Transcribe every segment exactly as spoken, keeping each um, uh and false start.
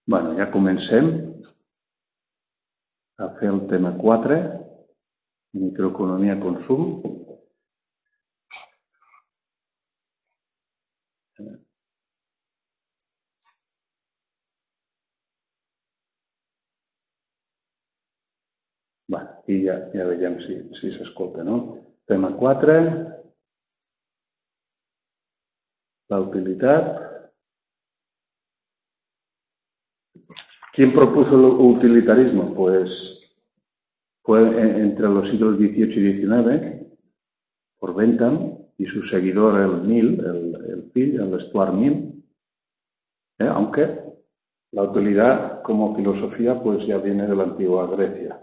Bueno, ja comencem a fer el tema quatre, microeconomia consum. Bueno, i ja, ja veiem si, si s'escolta, no? Tema quatre, la utilitat. ¿Quién propuso el utilitarismo? Pues fue entre los siglos dieciocho y diecinueve, por Bentham y su seguidor el Mill, el, el fill, el Stuart Mill, ¿eh? Aunque la utilidad como filosofía pues ya viene de la antigua Grecia.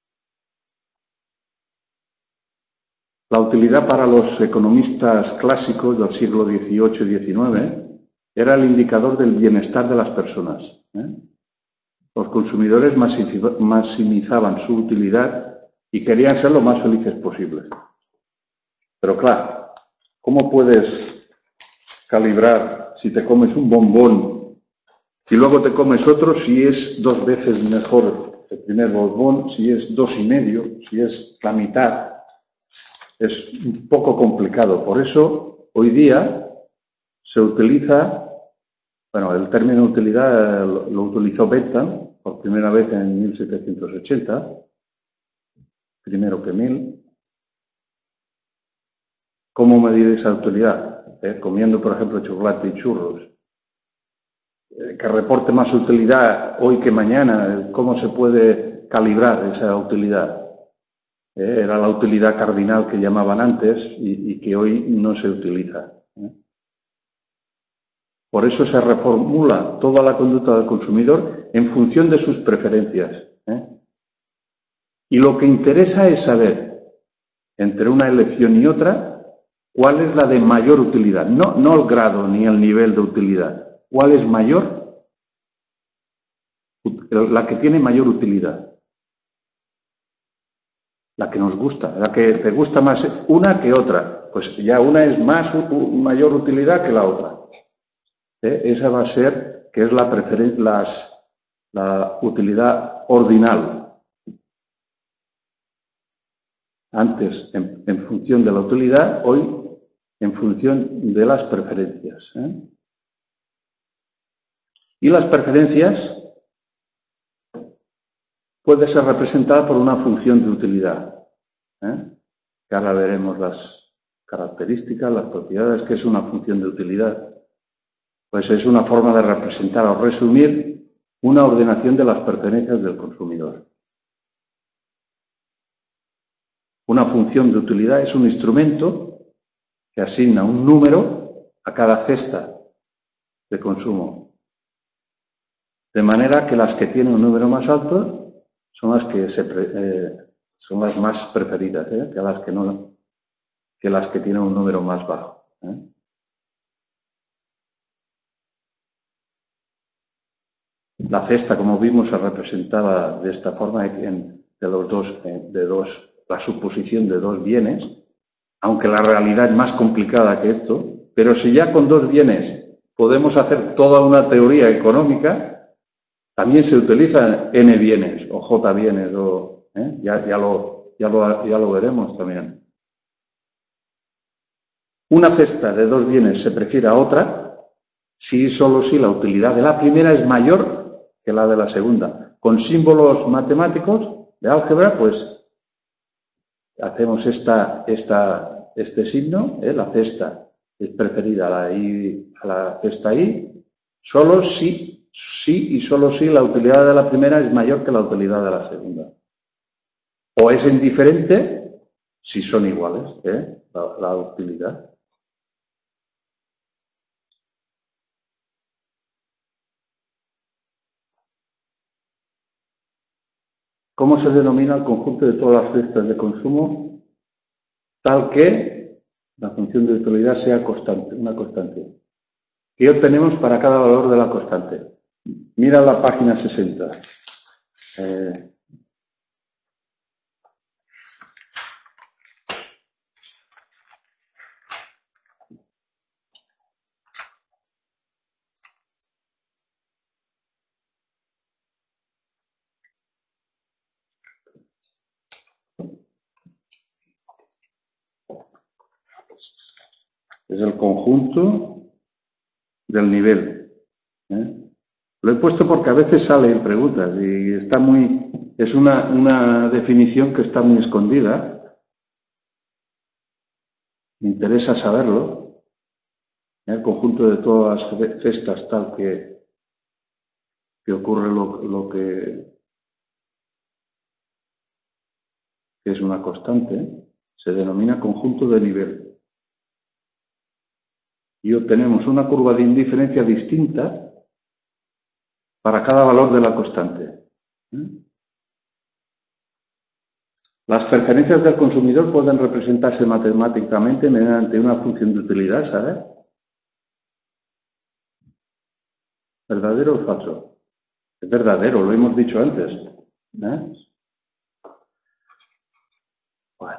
La utilidad para los economistas clásicos del siglo dieciocho y diecinueve era el indicador del bienestar de las personas, ¿eh? Los consumidores maximizaban su utilidad y querían ser lo más felices posibles. Pero claro, ¿cómo puedes calibrar si te comes un bombón y luego te comes otro si es dos veces mejor el primer bombón, si es dos y medio, si es la mitad? Es un poco complicado. Por eso, hoy día se utiliza, bueno, el término utilidad lo, lo utilizó Bentham por primera vez en mil setecientos ochenta, primero que Mill. ¿Cómo medir esa utilidad? Eh, comiendo, por ejemplo, chocolate y churros. Eh, que reporte más utilidad hoy que mañana. ¿Cómo se puede calibrar esa utilidad? Eh, era la utilidad cardinal que llamaban antes y, y que hoy no se utiliza. ¿eh? Por eso se reformula toda la conducta del consumidor en función de sus preferencias. ¿eh? Y lo que interesa es saber, entre una elección y otra, cuál es la de mayor utilidad. No, no el grado ni el nivel de utilidad. ¿Cuál es mayor? La que tiene mayor utilidad. La que nos gusta. La que te gusta más una que otra. Pues ya una es más mayor utilidad que la otra. ¿Eh? Esa va a ser, que es la preferen- las, la utilidad ordinal. Antes, en, en función de la utilidad, hoy, en función de las preferencias. ¿eh? Y las preferencias puede ser representada por una función de utilidad. ¿eh? Que ahora veremos las características, las propiedades, que es una función de utilidad. Pues es una forma de representar o resumir una ordenación de las preferencias del consumidor. Una función de utilidad es un instrumento que asigna un número a cada cesta de consumo. De manera que las que tienen un número más alto son las que se pre, eh, son las más preferidas, ¿eh? que las que no, que las que tienen un número más bajo. ¿eh? La cesta, como vimos, se representaba de esta forma en, de los dos, de dos, la suposición de dos bienes, aunque la realidad es más complicada que esto, pero si ya con dos bienes podemos hacer toda una teoría económica, también se utilizan N bienes o J bienes, o, ¿eh? ya, ya, lo, ya, lo, ya lo veremos también. Una cesta de dos bienes se prefiere a otra si solo si la utilidad de la primera es mayor que la de la segunda. Con símbolos matemáticos de álgebra, pues hacemos esta, esta, este signo, ¿eh? La cesta es preferida a la, I, a la cesta I, solo si, si y solo si la utilidad de la primera es mayor que la utilidad de la segunda. O es indiferente si son iguales, ¿eh? la, la utilidad. ¿Cómo se denomina el conjunto de todas las cestas de consumo tal que la función de utilidad sea constante, una constante? ¿Qué obtenemos para cada valor de la constante? Mira la página sesenta. Eh, Es el conjunto del nivel. ¿eh? Lo he puesto porque a veces sale en preguntas y está muy, es una, una definición que está muy escondida. Me interesa saberlo. ¿eh? El conjunto de todas las cestas tal que, que ocurre lo, lo que, que es una constante, se denomina conjunto de nivel. Y obtenemos una curva de indiferencia distinta para cada valor de la constante. Las preferencias del consumidor pueden representarse matemáticamente mediante una función de utilidad, ¿sabes? ¿Verdadero o falso? Es verdadero, lo hemos dicho antes. ¿eh? Bueno.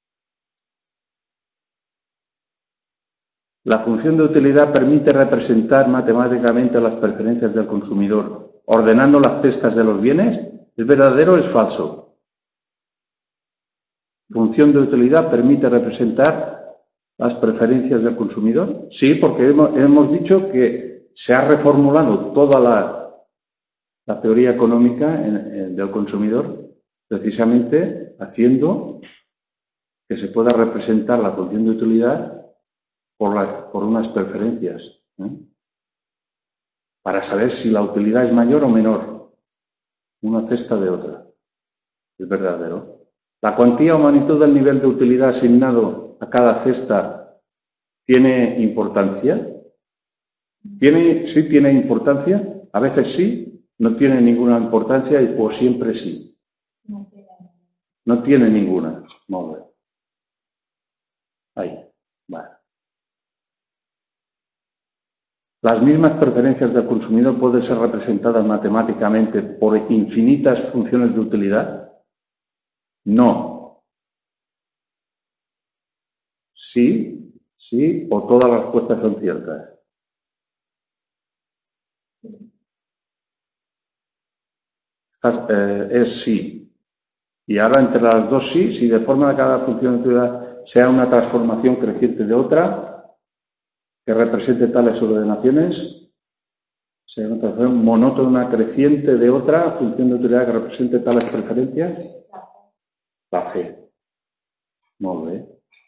La función de utilidad permite representar matemáticamente las preferencias del consumidor, ordenando las cestas de los bienes. ¿Es verdadero o es falso? Función de utilidad permite representar las preferencias del consumidor. Sí, porque hemos, hemos dicho que se ha reformulado toda la, la teoría económica en, en, del consumidor, precisamente haciendo que se pueda representar la función de utilidad por, la, por unas preferencias, ¿eh? para saber si la utilidad es mayor o menor una cesta de otra. Es verdadero. La cuantía o magnitud del nivel de utilidad asignado a cada cesta tiene importancia. ¿Tiene, sí tiene importancia? A veces sí, no tiene ninguna importancia o siempre sí. No tiene ninguna. Muy bien. Ahí. Vale. Las mismas preferencias del consumidor pueden ser representadas matemáticamente por infinitas funciones de utilidad. No. Sí, sí, o todas las respuestas son ciertas. Estas, eh, es sí. Y ahora entre las dos sí, si de forma de cada función de utilidad sea una transformación creciente de otra, que represente tales ordenaciones, sea una transformación monótona creciente de otra función de utilidad que represente tales preferencias. La C. Muy bien.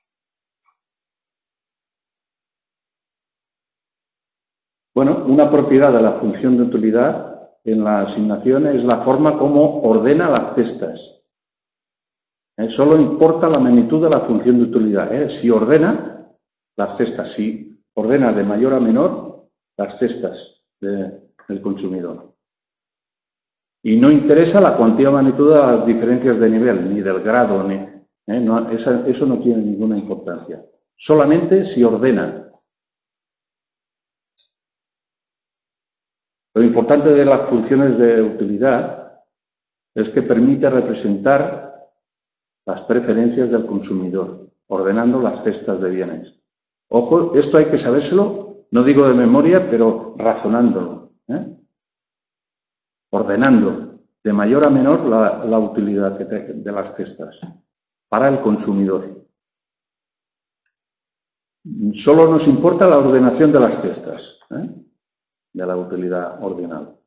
Bueno, una propiedad de la función de utilidad en la asignación es la forma como ordena las cestas. ¿Eh? Solo importa la magnitud de la función de utilidad. ¿eh? Si ordena las cestas, si ordena de mayor a menor las cestas de, del consumidor. Y no interesa la cuantía o magnitud de las diferencias de nivel, ni del grado, ni, ¿eh? no, esa, eso no tiene ninguna importancia. Solamente si ordena. Lo importante de las funciones de utilidad es que permite representar las preferencias del consumidor, ordenando las cestas de bienes. Ojo, esto hay que sabérselo, no digo de memoria, pero razonándolo. ¿eh? Ordenando de mayor a menor la, la utilidad de, de las cestas para el consumidor. Solo nos importa la ordenación de las cestas, ¿eh? de la utilidad ordinal.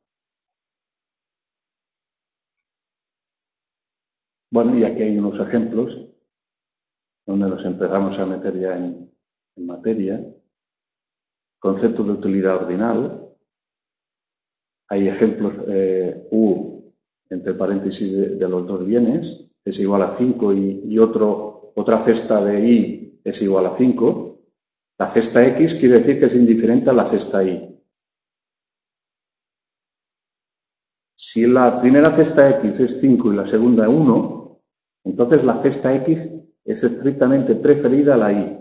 Bueno, y aquí hay unos ejemplos donde nos empezamos a meter ya en, en materia. Concepto de utilidad ordinal. Hay ejemplos eh, U entre paréntesis de, de los dos bienes es igual a cinco y, y otro, otra cesta de Y es igual a cinco. La cesta X quiere decir que es indiferente a la cesta Y. Si la primera cesta X es cinco y la segunda uno, entonces la cesta X es estrictamente preferida a la Y.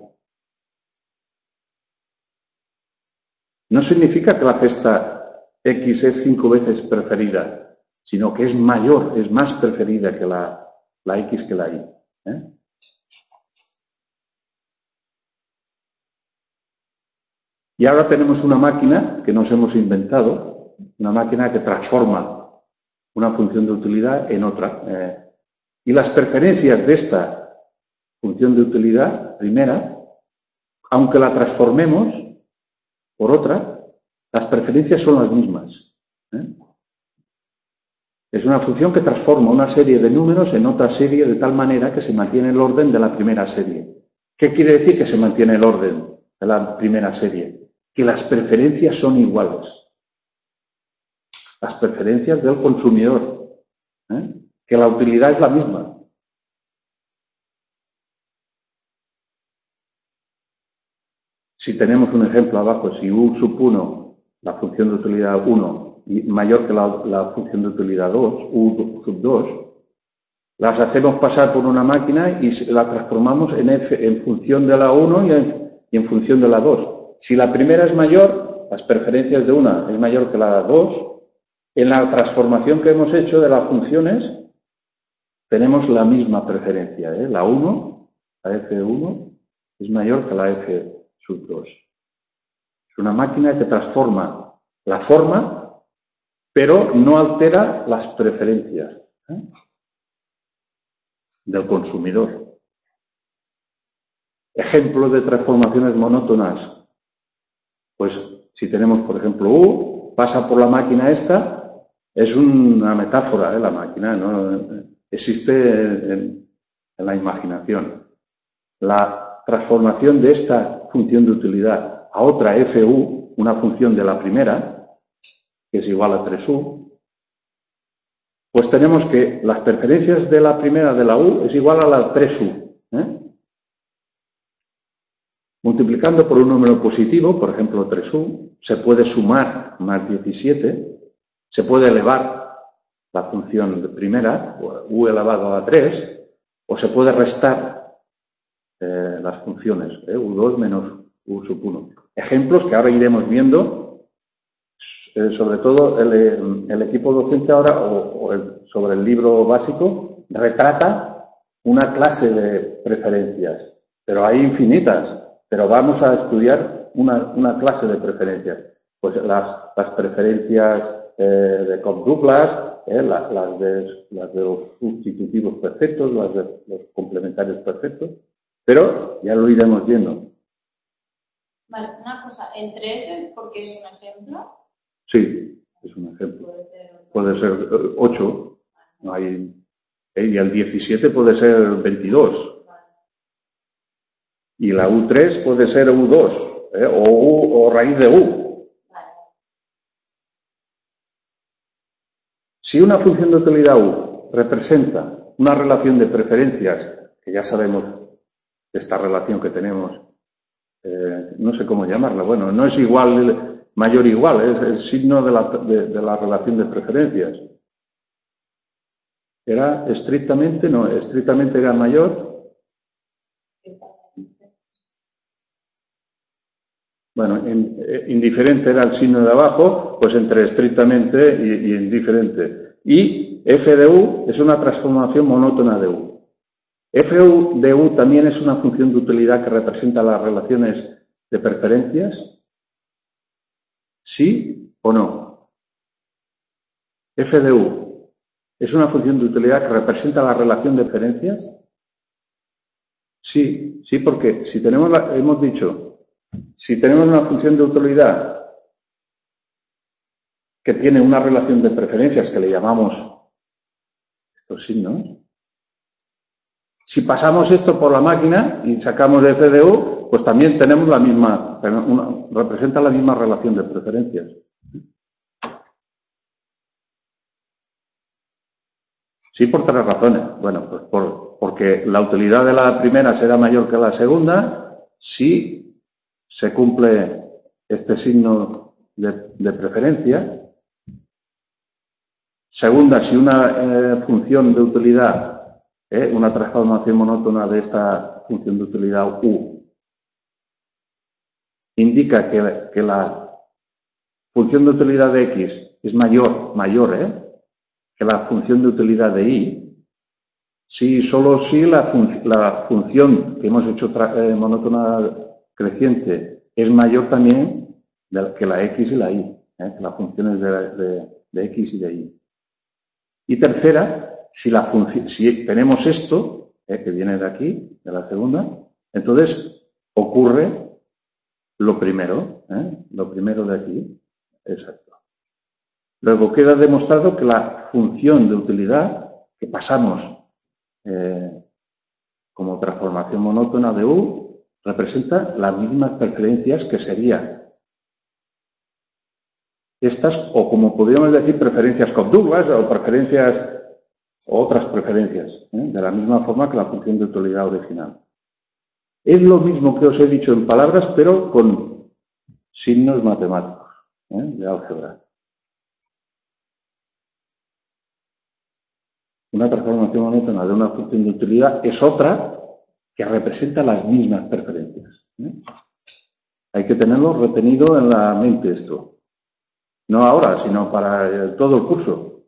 No significa que la cesta X es cinco veces preferida, sino que es mayor, es más preferida que la, la X que la Y. ¿eh? Y ahora tenemos una máquina que nos hemos inventado, una máquina que transforma una función de utilidad en otra. Eh, y las preferencias de esta función de utilidad primera aunque la transformemos por otra, las preferencias son las mismas. ¿eh? Es una función que transforma una serie de números en otra serie de tal manera que se mantiene el orden de la primera serie. ¿Qué quiere decir que se mantiene el orden de la primera serie? Que las preferencias son iguales. Las preferencias del consumidor. ¿eh? Que la utilidad es la misma. Si tenemos un ejemplo abajo, si u sub uno, la función de utilidad uno, mayor que la, la función de utilidad dos, u sub dos, las hacemos pasar por una máquina y la transformamos en, f, en función de la uno y en, y en función de la dos. Si la primera es mayor, las preferencias de una es mayor que la dos, en la transformación que hemos hecho de las funciones, tenemos la misma preferencia. ¿eh? La uno, la efe uno, es mayor que la efe sub dos. Es una máquina que transforma la forma, pero no altera las preferencias ¿eh? del consumidor. Ejemplos de transformaciones monótonas. Pues si tenemos, por ejemplo, U, pasa por la máquina esta, es una metáfora, ¿eh? La máquina, ¿no? Existe en, en la imaginación. La transformación de esta función de utilidad a otra efe u, una función de la primera, que es igual a tres u, pues tenemos que las preferencias de la primera de la u es igual a la tres u. ¿eh? Multiplicando por un número positivo, por ejemplo tres u, se puede sumar más diecisiete, se puede elevar la función de primera, u elevado a tres, o se puede restar eh, las funciones, ¿eh? u dos menos u sub uno. Ejemplos que ahora iremos viendo, eh, sobre todo el, el equipo docente ahora, o, o el, sobre el libro básico, retrata una clase de preferencias, pero hay infinitas. Pero vamos a estudiar una, una clase de preferencias. Pues las, las preferencias eh, de Cobb-Douglas, eh, la, las, de, las de los sustitutivos perfectos, las de los complementarios perfectos. Pero ya lo iremos viendo. Vale, una cosa. ¿El tres es porque es un ejemplo? Sí, es un ejemplo. Puede ser ocho. No hay, eh, y el diecisiete puede ser veintidós. Y la u tres puede ser u dos, ¿eh? o, u, o raíz de u. Si una función de utilidad u representa una relación de preferencias, que ya sabemos esta relación que tenemos, eh, no sé cómo llamarla, bueno, no es igual, mayor igual, es el signo de la, de, de la relación de preferencias. Era estrictamente, no, estrictamente era mayor. Bueno, in, eh, indiferente era el signo de abajo, pues entre estrictamente y, y indiferente. Y f de u es una transformación monótona de u. F de u también es una función de utilidad que representa las relaciones de preferencias. ¿Sí o no? F de u es una función de utilidad que representa la relación de preferencias. Sí, sí, porque si tenemos, la, hemos dicho, si tenemos una función de utilidad que tiene una relación de preferencias que le llamamos estos signos, si pasamos esto por la máquina y sacamos de f de u, pues también tenemos la misma, una, representa la misma relación de preferencias. Sí, por tres razones. Bueno, pues por, porque la utilidad de la primera será mayor que la segunda si se cumple este signo de, de preferencia. Segunda, si una eh, función de utilidad, eh, una transformación monótona de esta función de utilidad u, indica que, que la función de utilidad de x es mayor, mayor eh, que la función de utilidad de y, si solo si la, fun la función que hemos hecho eh, monótona creciente es mayor también de, que la x y la y, eh, que las funciones de, de, de x y de y. Y tercera, si, la si tenemos esto, eh, que viene de aquí, de la segunda, entonces ocurre lo primero, ¿eh? Lo primero de aquí, exacto. Luego queda demostrado que la función de utilidad que pasamos eh, como transformación monótona de U representa las mismas preferencias que serían estas, o como podríamos decir, preferencias Cobb-Douglas o preferencias o otras preferencias, ¿eh? De la misma forma que la función de utilidad original. Es lo mismo que os he dicho en palabras, pero con signos matemáticos, ¿eh? De álgebra. Una transformación monótona de una función de utilidad es otra que representa las mismas preferencias, ¿eh? Hay que tenerlo retenido en la mente esto. No ahora, sino para todo el curso.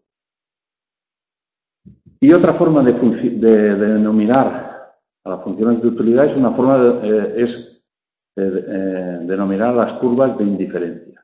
Y otra forma de, de, de denominar a las funciones de utilidad es una forma de, eh, es de, eh, denominar las curvas de indiferencia.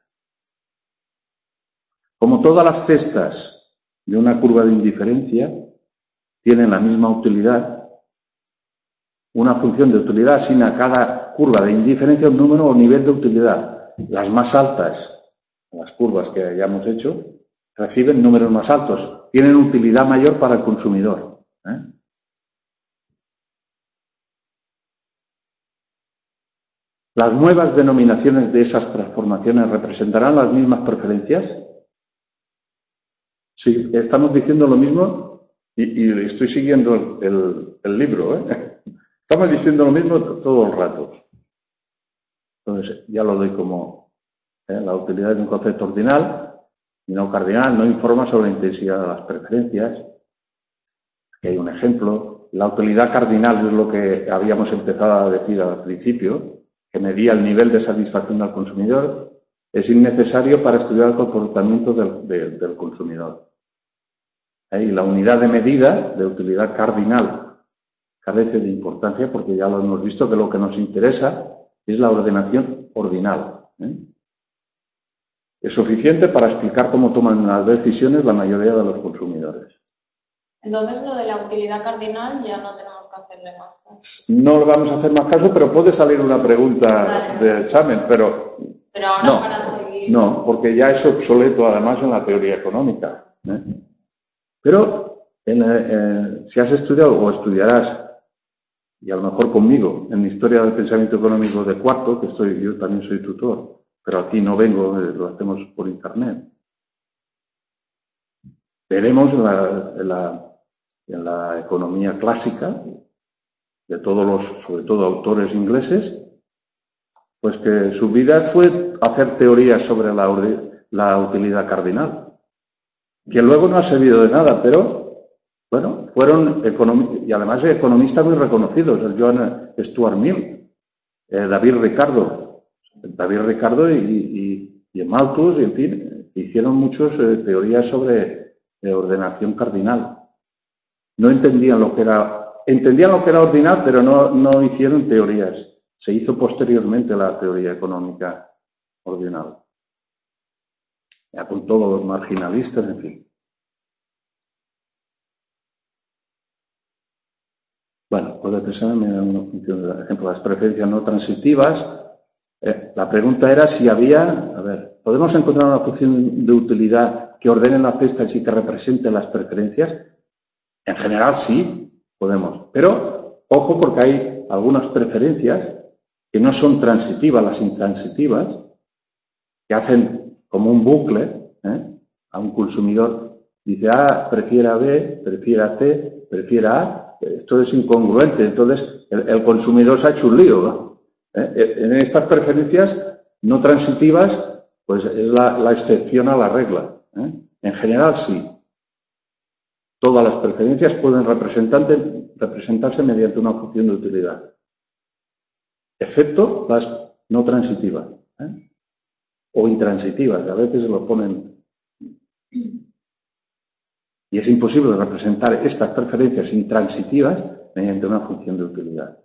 Como todas las cestas de una curva de indiferencia tienen la misma utilidad, una función de utilidad asigna a cada curva de indiferencia un número o nivel de utilidad. Las más altas, las curvas que hayamos hecho, reciben números más altos, tienen utilidad mayor para el consumidor, ¿eh? Las nuevas denominaciones de esas transformaciones representarán las mismas preferencias. Sí, estamos diciendo lo mismo y, y estoy siguiendo el, el, el libro, ¿eh? Estamos diciendo lo mismo todo el rato. Entonces, ya lo doy como ¿eh? La utilidad de un concepto ordinal y no cardinal no informa sobre la intensidad de las preferencias. Aquí hay un ejemplo. La utilidad cardinal es lo que habíamos empezado a decir al principio, que medía el nivel de satisfacción del consumidor. Es innecesario para estudiar el comportamiento del, de, del consumidor. Ahí la unidad de medida de utilidad cardinal carece de importancia porque ya lo hemos visto que lo que nos interesa es la ordenación ordinal, ¿eh? Es suficiente para explicar cómo toman las decisiones la mayoría de los consumidores. Entonces, lo de la utilidad cardinal ya no tenemos que hacerle más caso. No le vamos a hacer más caso, pero puede salir una pregunta vale. de examen, pero... Pero ahora no, para seguir... No, porque ya es obsoleto además en la teoría económica, ¿eh? Pero en, eh, si has estudiado o estudiarás, y a lo mejor conmigo, en Historia del Pensamiento Económico de cuarto, que estoy, yo también soy tutor, pero aquí no vengo, eh, lo hacemos por internet. Veremos en la, en la, en la economía clásica, de todos los, sobre todo autores ingleses, pues que su vida fue hacer teorías sobre la, la utilidad cardinal, que luego no ha servido de nada, pero, bueno, fueron economistas, y además economistas muy reconocidos, el John Stuart Mill, eh, David Ricardo, David Ricardo y, y, y Malthus, y en fin, hicieron muchas eh, teorías sobre eh, ordenación cardinal. No entendían lo que era, entendían lo que era ordinal, pero no, no hicieron teorías. Se hizo posteriormente la teoría económica ordinal. Ya con todos los marginalistas, en fin. Bueno, puede pensarme en una función, por ejemplo, las preferencias no transitivas. Eh, la pregunta era si había, a ver, ¿podemos encontrar una función de utilidad que ordene las cestas y que represente las preferencias? En general sí, podemos. Pero, ojo, porque hay algunas preferencias que no son transitivas, las intransitivas, que hacen como un bucle, ¿eh? A un consumidor dice A, prefiere a B, prefiere a C, prefiere a A, esto es incongruente, entonces el, el consumidor se ha hecho un lío, ¿no? ¿Eh? En estas preferencias no transitivas, pues es la, la excepción a la regla, ¿eh? En general sí. Todas las preferencias pueden representarse mediante una función de utilidad, excepto las no transitivas, ¿eh? O intransitivas, a veces lo ponen. Y es imposible representar estas preferencias intransitivas mediante una función de utilidad.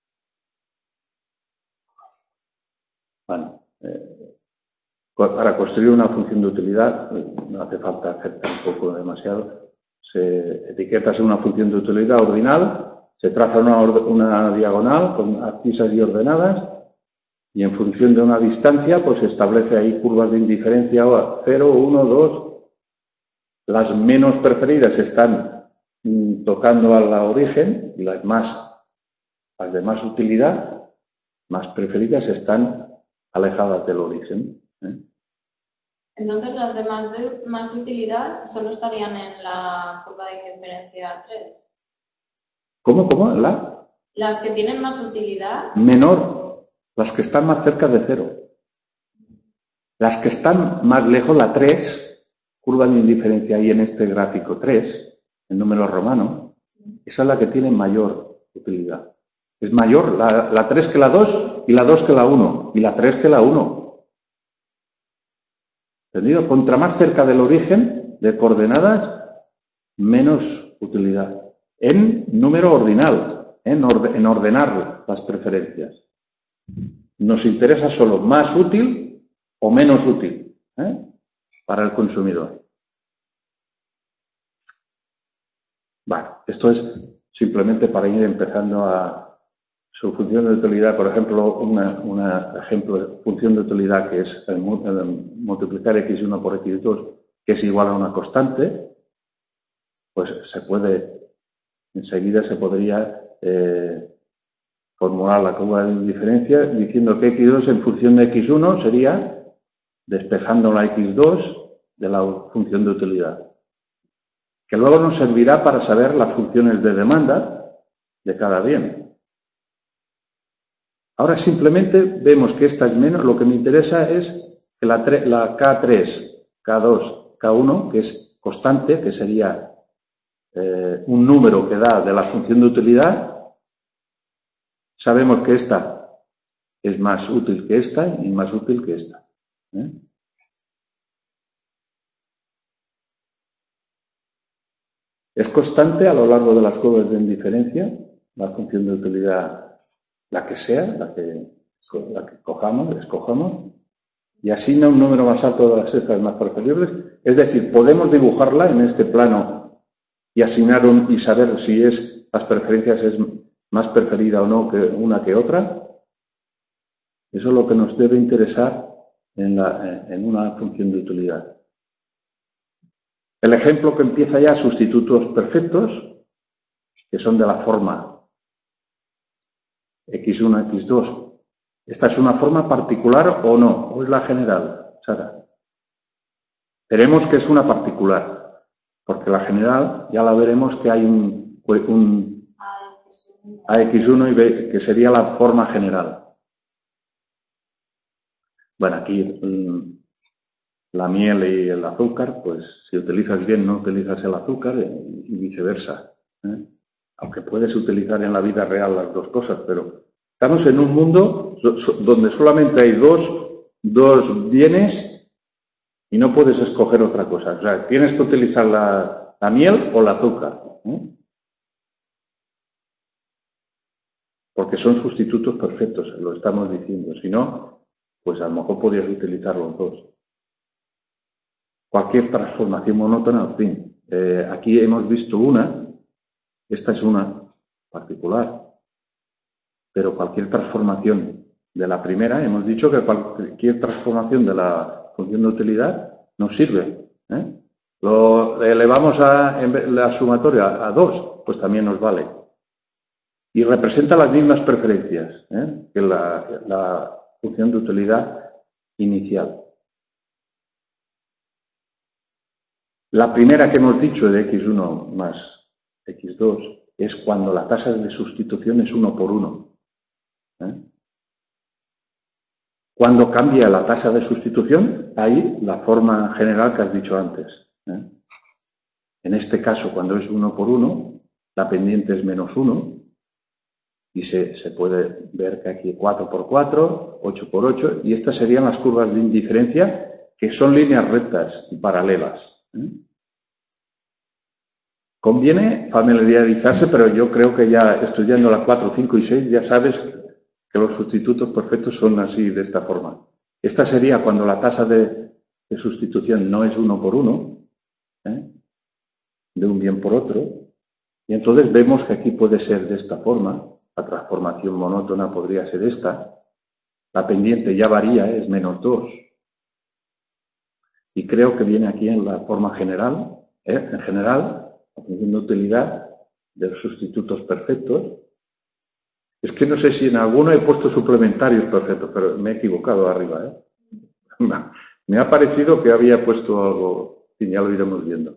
Bueno, eh, para construir una función de utilidad no hace falta hacer tampoco demasiado. Se etiqueta una función de utilidad ordinal, se traza una, una diagonal con abscisas y ordenadas, Y en función de una distancia, pues establece ahí curvas de indiferencia cero, uno, dos. Las menos preferidas están mm, tocando al origen y las más, las de más utilidad, más preferidas, están alejadas del origen. ¿eh? Entonces, las de más, de más utilidad solo estarían en la curva de indiferencia tres. ¿Cómo? ¿Cómo? ¿La? Las que tienen más utilidad. Menor, las que están más cerca de cero. Las que están más lejos, la tres, curva de indiferencia ahí en este gráfico tres, el número romano, esa es la que tiene mayor utilidad. Es mayor la, la tres que la dos y la dos que la uno y la tres que la uno. ¿Entendido? Contra más cerca del origen de coordenadas, menos utilidad. En número ordinal, en, orde, en ordenar las preferencias. Nos interesa solo más útil o menos útil ¿eh? para el consumidor. Bueno, esto es simplemente para ir empezando a su función de utilidad. Por ejemplo, un ejemplo de función de utilidad que es el, el multiplicar equis uno por equis dos, que es igual a una constante, pues se puede, enseguida se podría eh, formular la curva de diferencia diciendo que equis dos en función de equis uno sería despejando la equis dos de la función de utilidad, que luego nos servirá para saber las funciones de demanda de cada bien. Ahora simplemente vemos que esta es menos, lo que me interesa es que la, la K tres, K dos, K uno, que es constante, que sería eh, un número que da de la función de utilidad, sabemos que esta es más útil que esta y más útil que esta. ¿eh? Es constante a lo largo de las curvas de indiferencia, la función de utilidad, la que sea, la que, la que cojamos, escojamos, y asigna un número más alto de las estas más preferibles. Es decir, podemos dibujarla en este plano y asignar un, y saber si es las preferencias es más preferida o no que una que otra. Eso es lo que nos debe interesar en, la, en una función de utilidad. El ejemplo que empieza ya, sustitutos perfectos, que son de la forma equis uno, equis dos. ¿Esta es una forma particular o no? ¿O es la general, Sara? Veremos que es una particular, porque la general ya la veremos que hay un, un A equis uno y B, que sería la forma general. Bueno, aquí la miel y el azúcar, pues si utilizas bien no utilizas el azúcar y viceversa. ¿eh? Aunque puedes utilizar en la vida real las dos cosas, pero estamos en un mundo donde solamente hay dos, dos bienes y no puedes escoger otra cosa. O sea, tienes que utilizar la, la miel o el azúcar. ¿eh? Porque son sustitutos perfectos, lo estamos diciendo. Si no, pues a lo mejor podrías utilizar los dos. Cualquier transformación monótona, en fin. Eh, aquí hemos visto una, esta es una particular, pero cualquier transformación de la primera, hemos dicho que cualquier transformación de la función de utilidad nos sirve. ¿eh? Lo elevamos a la sumatoria a dos, pues también nos vale. Y representa las mismas preferencias ¿eh? que la, la función de utilidad inicial. La primera que hemos dicho de equis uno más equis dos es cuando la tasa de sustitución es uno por uno. ¿eh? Cuando cambia la tasa de sustitución, hay la forma general que has dicho antes. ¿eh? En este caso, cuando es uno por uno, la pendiente es menos uno. Y se, se puede ver que aquí cuatro por cuatro, ocho por ocho, y estas serían las curvas de indiferencia, que son líneas rectas y paralelas. ¿eh? Conviene familiarizarse, pero yo creo que ya estudiando las cuatro, cinco y seis ya sabes que los sustitutos perfectos son así, de esta forma. Esta sería cuando la tasa de, de sustitución no es uno por uno, ¿eh? de un bien por otro, y entonces vemos que aquí puede ser de esta forma. La transformación monótona podría ser esta. La pendiente ya varía, ¿eh? Es menos dos. Y creo que viene aquí en la forma general, ¿eh? En general, la función de utilidad de los sustitutos perfectos. Es que no sé si en alguno he puesto suplementarios perfectos, pero me he equivocado arriba, ¿eh? Me ha parecido que había puesto algo, y ya lo iremos viendo.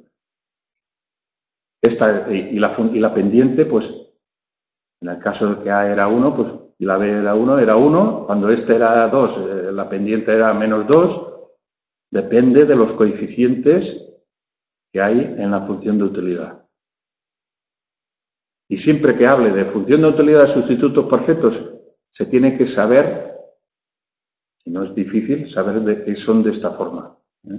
Esta, y, la, y la pendiente, pues, en el caso de que A era uno, pues, y la B era uno, era uno. Cuando este era dos, eh, la pendiente era menos dos. Depende de los coeficientes que hay en la función de utilidad. Y siempre que hable de función de utilidad de sustitutos perfectos, se tiene que saber, y no es difícil, saber de qué son de esta forma, ¿eh?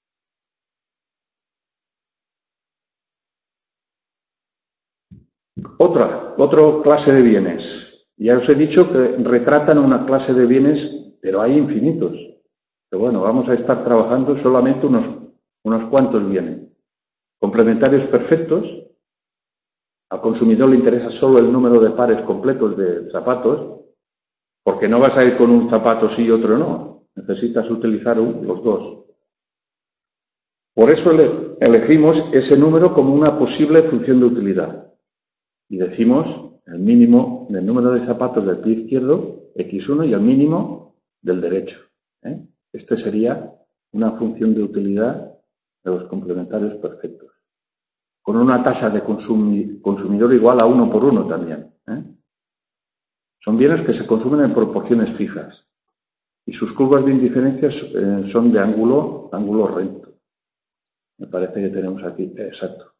Otra, otra clase de bienes. Ya os he dicho que retratan una clase de bienes, pero hay infinitos. Pero bueno, vamos a estar trabajando solamente unos, unos cuantos bienes. Complementarios perfectos. Al consumidor le interesa solo el número de pares completos de zapatos, porque no vas a ir con un zapato sí y otro no. Necesitas utilizar un, los dos. Por eso le, elegimos ese número como una posible función de utilidad. Y decimos el mínimo del número de zapatos del pie izquierdo, equis uno, y el mínimo del derecho, ¿eh? Este sería una función de utilidad de los complementarios perfectos, con una tasa de consumi, consumidor igual a uno por uno también, ¿eh? Son bienes que se consumen en proporciones fijas y sus curvas de indiferencia eh, son de ángulo, ángulo recto. Me parece que tenemos aquí, eh, exacto.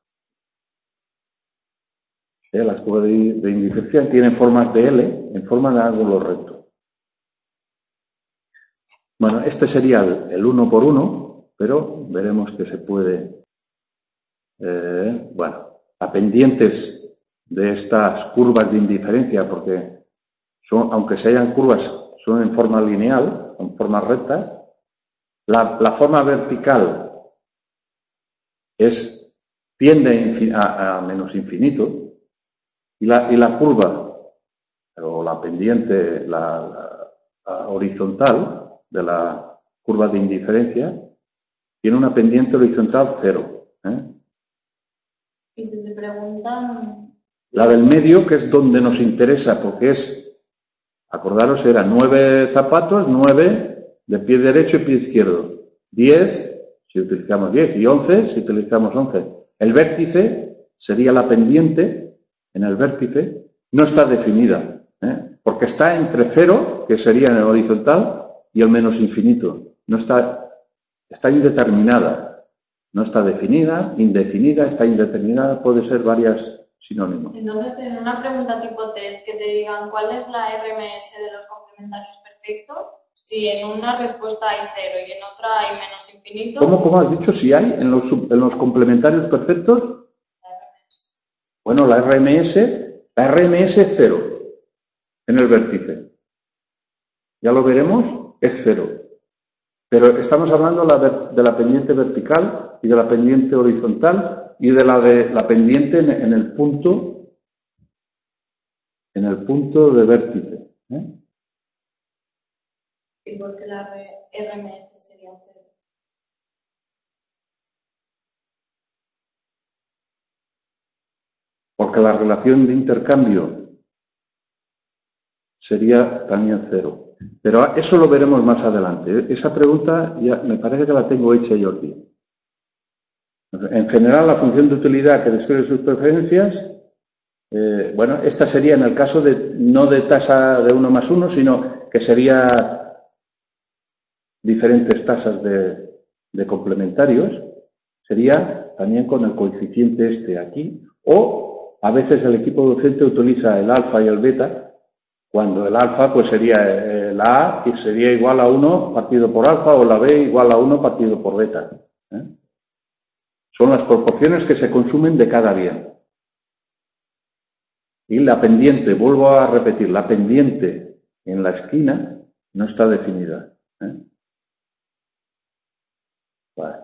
¿Eh? Las curvas de, de indiferencia tienen formas de L en forma de ángulo recto. Bueno, este sería el, el uno por uno, pero veremos que se puede, eh, bueno, a pendientes de estas curvas de indiferencia, porque son, aunque sean curvas, son en forma lineal, en formas rectas. La, la forma vertical es, tiende a, a menos infinito, y la, y la curva, o la pendiente, la, la, la horizontal de la curva de indiferencia, tiene una pendiente horizontal cero, ¿eh? Y si te preguntan... La del medio, que es donde nos interesa, porque es, acordaros, era nueve zapatos, nueve de pie derecho y pie izquierdo, diez si utilizamos diez y once si utilizamos once. El vértice sería la pendiente, en el vértice, no está definida, ¿eh? Porque está entre cero, que sería en el horizontal, y el menos infinito. No está, está indeterminada, no está definida, indefinida, está indeterminada, puede ser varias sinónimos. Entonces, en una pregunta tipo test, que te digan cuál es la R M S de los complementarios perfectos, si en una respuesta hay cero y en otra hay menos infinito... ¿Cómo, cómo has dicho? Si hay en los, en los complementarios perfectos... La R M S. Bueno, la R M S, la R M S es cero en el vértice. Ya lo veremos, es cero. Pero estamos hablando de la pendiente vertical y de la pendiente horizontal y de la de la pendiente en, en el punto, en el punto de vértice, ¿eh? ¿Y por qué la R M S sería cero? Porque la relación de intercambio sería también cero. Pero eso lo veremos más adelante. Esa pregunta ya me parece que la tengo hecha yo aquí. En general, la función de utilidad que describe sus preferencias, eh, bueno, esta sería en el caso de no de tasa de uno más uno, sino que sería diferentes tasas de, de complementarios, sería también con el coeficiente este aquí, o a veces el equipo docente utiliza el alfa y el beta, cuando el alfa pues sería eh, la A y sería igual a uno partido por alfa, o la B igual a uno partido por beta, ¿eh? Son las proporciones que se consumen de cada bien. Y la pendiente, vuelvo a repetir, la pendiente en la esquina no está definida, ¿eh? Vale.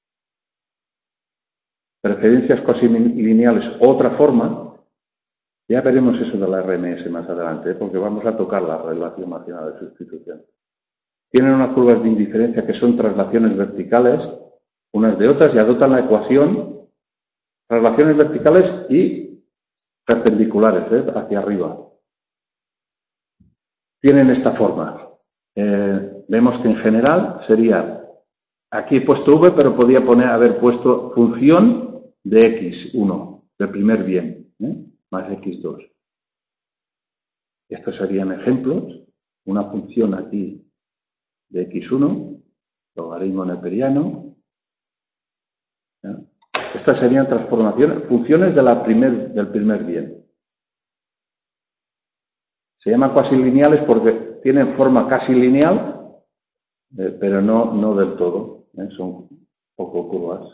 Preferencias cuasi lineales, otra forma, Ya veremos eso de la R M S más adelante, ¿eh? Porque vamos a tocar la relación marginal de sustitución. Tienen unas curvas de indiferencia que son traslaciones verticales, unas de otras, y adoptan la ecuación, traslaciones verticales y perpendiculares, ¿eh? Hacia arriba. Tienen esta forma. Eh, vemos que en general sería, aquí he puesto V, pero podía poner, haber puesto función de X uno, del primer bien, ¿eh? Más X dos. Estos serían ejemplos. Una función aquí de X uno, logaritmo neperiano. ¿Ya? Estas serían transformaciones, funciones de la primer, del primer bien. Se llaman cuasi lineales porque tienen forma casi lineal, eh, pero no, no del todo, ¿eh? Son poco curvas.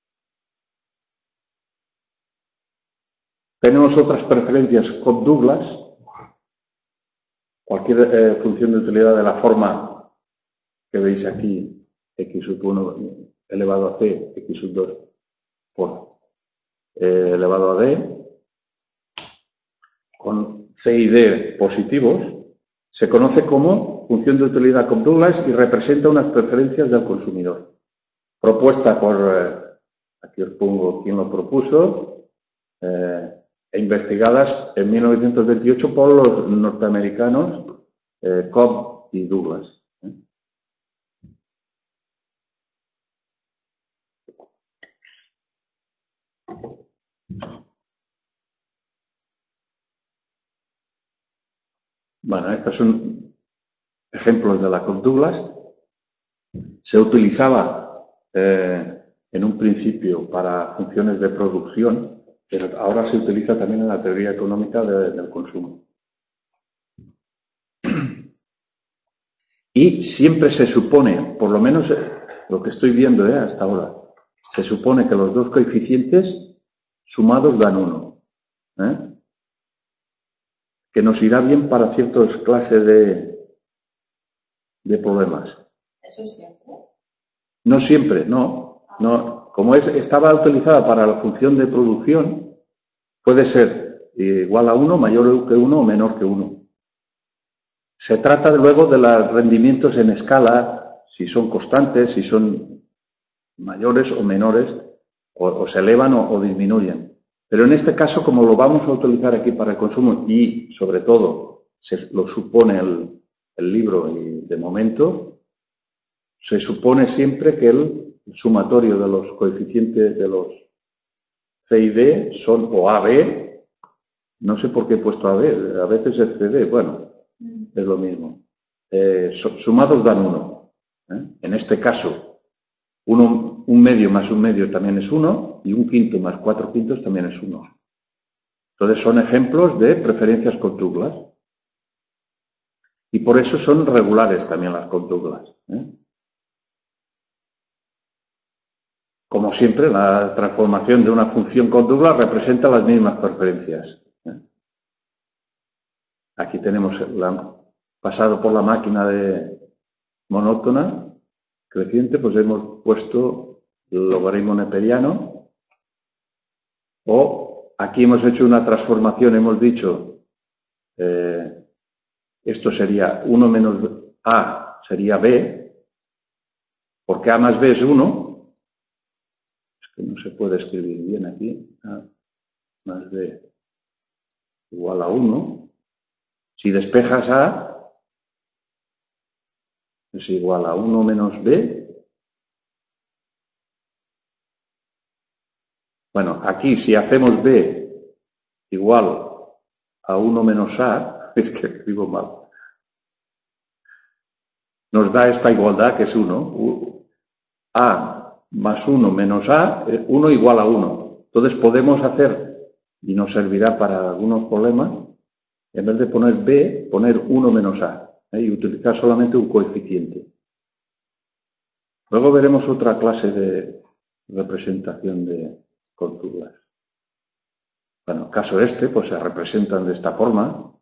Tenemos otras preferencias con Douglas. Cualquier eh, función de utilidad de la forma que veis aquí, x sub uno elevado a c, x sub dos por eh, elevado a d, con c y d positivos, se conoce como función de utilidad con Douglas y representa unas preferencias del consumidor. Propuesta por, eh, aquí os pongo quién lo propuso, eh, e investigadas en mil novecientos veintiocho por los norteamericanos eh, Cobb y Douglas. ¿eh? Bueno, estos son ejemplos de la Cobb-Douglas. Se utilizaba eh, en un principio para funciones de producción, pero ahora se utiliza también en la teoría económica de, del consumo. Y siempre se supone, por lo menos eh, lo que estoy viendo eh, hasta ahora, se supone que los dos coeficientes sumados dan uno. ¿eh? Que nos irá bien para ciertas clases de, de problemas. ¿Eso siempre? No siempre, no. no. Como es, estaba utilizada para la función de producción, puede ser igual a uno, mayor que uno o menor que uno. Se trata luego de los rendimientos en escala, si son constantes, si son mayores o menores, o, o se elevan o, o disminuyen. Pero en este caso, como lo vamos a utilizar aquí para el consumo y, sobre todo, se lo supone el, el libro y de momento, se supone siempre que el sumatorio de los coeficientes de los C y D son o A B, no sé por qué he puesto A B, a veces es C D, bueno, es lo mismo. Eh, sumados dan uno. ¿eh? En este caso, uno, un medio más un medio también es uno y un quinto más cuatro quintos también es uno. Entonces son ejemplos de preferencias con Douglas. Y por eso son regulares también las con Douglas. ¿eh? Como siempre, la transformación de una función con Douglas representa las mismas preferencias. ¿eh? Aquí tenemos la, pasado por la máquina de monótona creciente, pues hemos puesto el logaritmo neperiano, o aquí hemos hecho una transformación, hemos dicho, eh, esto sería uno menos A, sería B, porque A más B es uno, es que no se puede escribir bien aquí, A más B igual a uno, si despejas A, es igual a uno menos B. Bueno, aquí si hacemos B igual a uno menos A, es que escribo mal, nos da esta igualdad que es uno. A más uno menos A, uno igual a uno. Entonces podemos hacer, y nos servirá para algunos problemas, en vez de poner B, poner uno menos A, ¿eh? y utilizar solamente un coeficiente. Luego veremos otra clase de representación de conturas. Bueno, en el caso este, pues se representan de esta forma.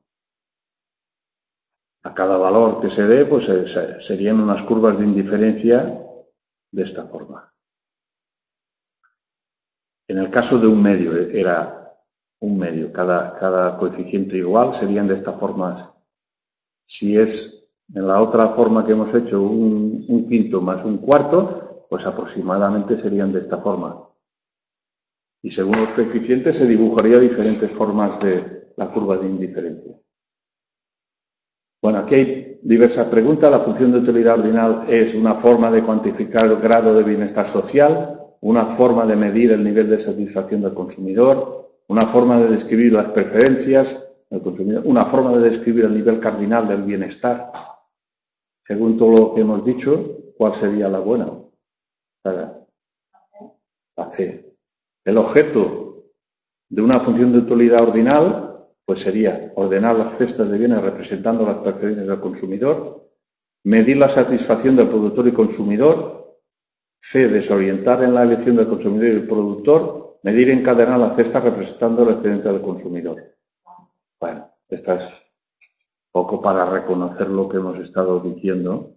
A cada valor que se dé, pues se, serían unas curvas de indiferencia de esta forma. En el caso de un medio era un medio. Cada, cada coeficiente igual serían de esta forma. Si es en la otra forma que hemos hecho un, un quinto más un cuarto, pues aproximadamente serían de esta forma. Y según los coeficientes se dibujaría diferentes formas de la curva de indiferencia. Bueno, aquí hay diversas preguntas. La función de utilidad ordinal es una forma de cuantificar el grado de bienestar social, una forma de medir el nivel de satisfacción del consumidor, una forma de describir las preferencias del consumidor, una forma de describir el nivel cardinal del bienestar. Según todo lo que hemos dicho, ¿cuál sería la buena? La C. El objeto de una función de utilidad ordinal pues sería ordenar las cestas de bienes representando las preferencias del consumidor, medir la satisfacción del productor y consumidor, C. Desorientar en la elección del consumidor y el productor, medir y encadenar las cestas representando la preferencia del consumidor. Bueno, esta es poco para reconocer lo que hemos estado diciendo.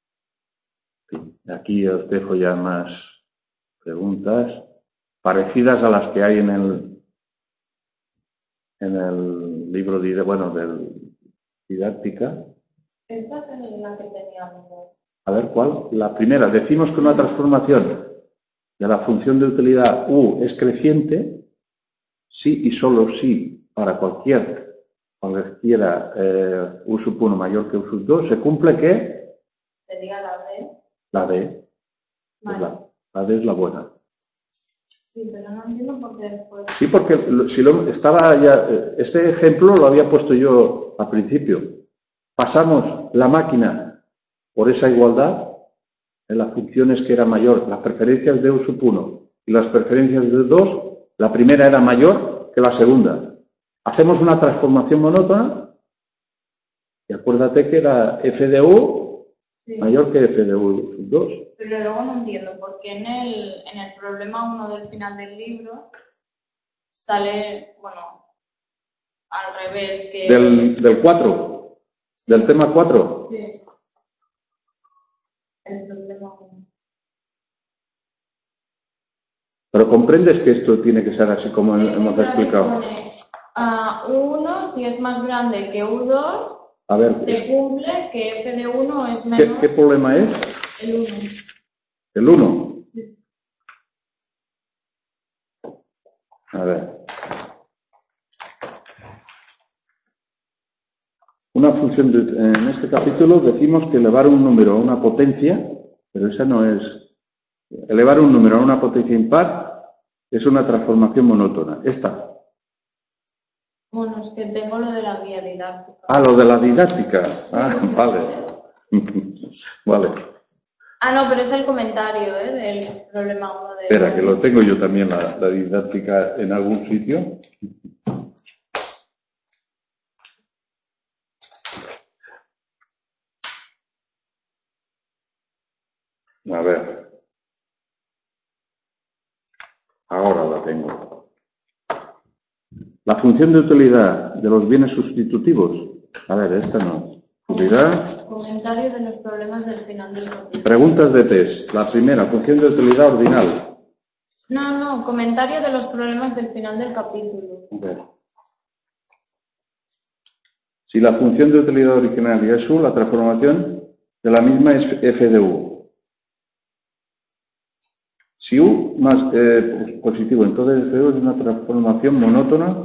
Aquí os dejo ya más preguntas parecidas a las que hay en el en el libro de, bueno, de didáctica. Esta es la que teníamos. A ver, ¿cuál? La primera. Decimos que una transformación de la función de utilidad U es creciente si y solo si para cualquier cualquiera eh, U sub uno mayor que U sub dos se cumple que sería la D. La D. Vale. La, la D es la buena. Sí, pero no entiendo por qué después. Sí, porque si lo estaba ya, este ejemplo lo había puesto yo al principio. Pasamos la máquina por esa igualdad en las funciones que era mayor, las preferencias de U sub uno y las preferencias de dos, la primera era mayor que la segunda. Hacemos una transformación monótona y acuérdate que era F de U sí. mayor que F de U sub dos. Pero luego no entiendo por qué en el, en el problema uno del final del libro sale, bueno, al revés que... Del, del cuatro, sí. Del tema cuatro. Sí. El problema uno. Pero comprendes que esto tiene que ser así como sí, hemos explicado. Pone, uh, U uno, si es más grande que U dos, a ver, se es... cumple que F de uno es menor. ¿Qué, qué problema es? El uno. El uno. Sí. A ver. Una función de, en este capítulo decimos que elevar un número a una potencia, pero esa no es. Elevar un número a una potencia impar es una transformación monótona. Esta. Bueno, es que tengo lo de la guía didáctica. Ah, lo de la didáctica. Ah, vale. Vale. Ah, no, pero es el comentario, ¿eh? Del problema uno de... Espera, que lo tengo yo también, la, la didáctica, en algún sitio. A ver. Ahora la tengo. La función de utilidad de los bienes sustitutivos. A ver, esta no. Utilidad. Comentario de los problemas del final del capítulo. Preguntas de test. La primera, función de utilidad ordinal. No, no, comentario de los problemas del final del capítulo. A ver. Si la función de utilidad originaria es U, la transformación de la misma es F de U. Si U más eh, positivo, entonces F de U es una transformación monótona.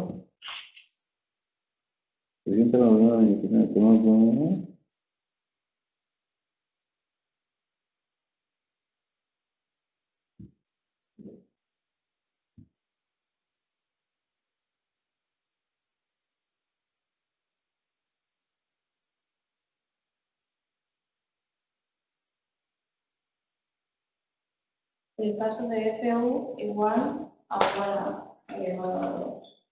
El caso de F U igual a igual elevado a dos.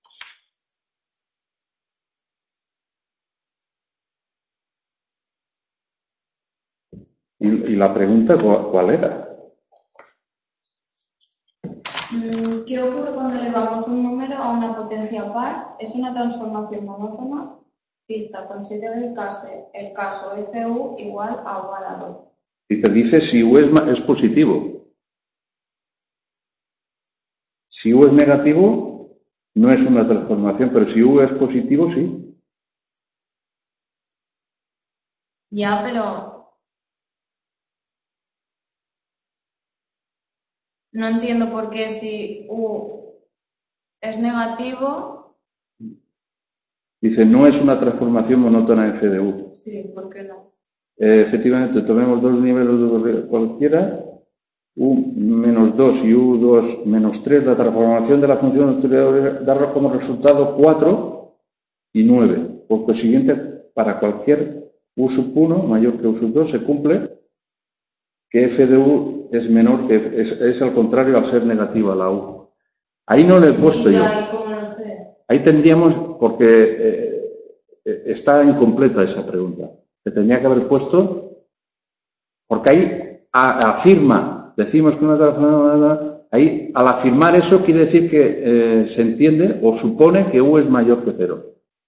¿Y, y la pregunta cuál era? ¿Qué ocurre cuando elevamos un número a una potencia par? Es una transformación monótona. Pista, considera el caso, el caso F U igual a igual a dos. Y te dice si U es, es positivo. Si U es negativo, No es una transformación, pero si U es positivo, sí. Ya, pero no entiendo por qué si U es negativo. Dice, no es una transformación monótona F de U. Sí, ¿por qué no? Eh, efectivamente, tomemos dos niveles de cualquiera, U menos dos y U dos menos tres, la transformación de la función utilizadora da como resultado cuatro y nueve. Por consiguiente, para cualquier U sub uno mayor que U sub dos se cumple que F de U es menor que es, es al contrario al ser negativa la U. Ahí no le he puesto yo. ¿Cómo lo sé? Ahí tendríamos, porque eh, está incompleta esa pregunta. Se tendría que haber puesto, porque ahí a, afirma, decimos que una ahí al afirmar eso quiere decir que eh, se entiende o supone que U es mayor que cero.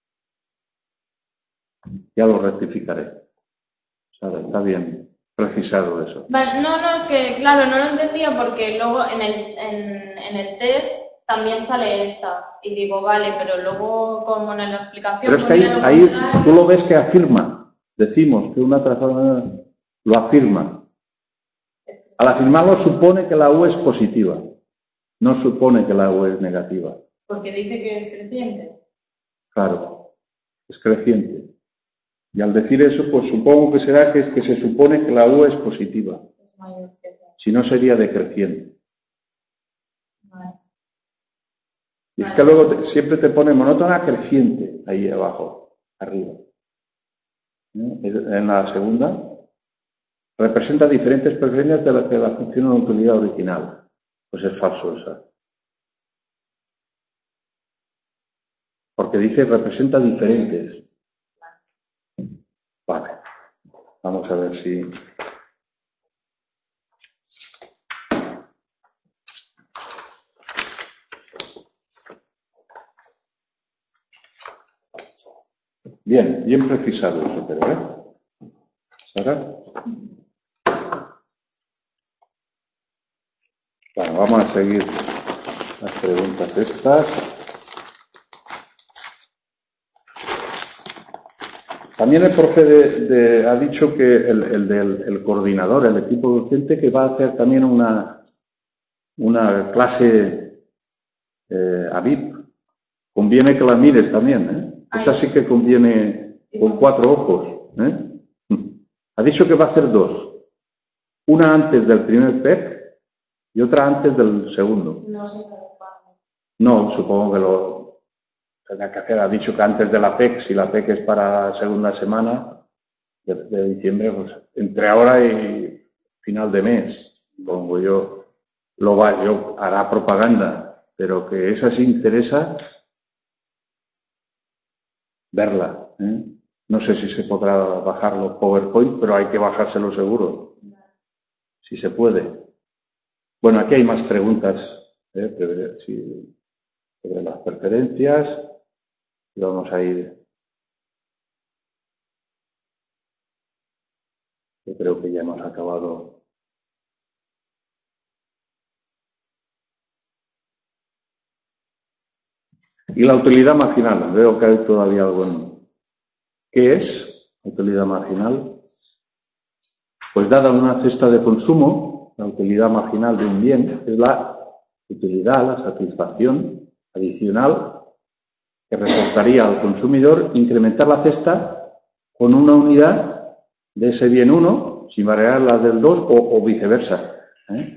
Ya lo rectificaré. O sea, está bien precisado eso. Vale, no, no, es que, claro, no lo entendía porque luego en el, en, en el test también sale esta. Y digo, vale, pero luego como en la explicación... Pero es que ahí, ahí tú lo ves que afirma. Decimos que una transformación lo afirma. Al afirmarlo supone que la U es positiva. No supone que la U es negativa. Porque dice que es creciente. Claro, es creciente. Y al decir eso, pues supongo que será que, es que se supone que la U es positiva. Es mayor que cero. Si no, sería decreciente. Vale. Y es que luego te, siempre te pone monótona creciente ahí abajo, arriba. ¿Eh? En la segunda, representa diferentes preferencias de la, de la función de utilidad original. Pues es falso esa. Porque dice representa diferentes. Vale. Vamos a ver si... Bien, bien precisado eso, pero ¿eh? ¿Sara? Bueno, vamos a seguir las preguntas estas. También el profe de, de, ha dicho que el, el del el coordinador, el equipo docente, que va a hacer también una, una clase eh, A V I P. Conviene que la mires también, ¿eh? Esa sí que conviene con cuatro ojos, ¿eh? Ha dicho que va a hacer dos. Una antes del primer P E C y otra antes del segundo. No se sabe cuándo. No, supongo que lo tendrá que hacer. Ha dicho que antes de la P E C, si la P E C es para la segunda semana de, de diciembre, pues entre ahora y final de mes, supongo yo, lo va, yo hará propaganda, pero que esa sí interesa verla, ¿eh? No sé si se podrá bajar los PowerPoint, pero hay que bajárselo seguro, si se puede. Bueno, aquí hay más preguntas, ¿eh? Sobre las preferencias, y vamos a ir. Yo creo que ya hemos acabado. Y la utilidad marginal, veo que hay todavía algo en... ¿Qué es utilidad marginal? Pues dada una cesta de consumo, la utilidad marginal de un bien es la utilidad, la satisfacción adicional que reportaría al consumidor incrementar la cesta con una unidad de ese bien uno, sin variar la del dos o, o viceversa, ¿eh?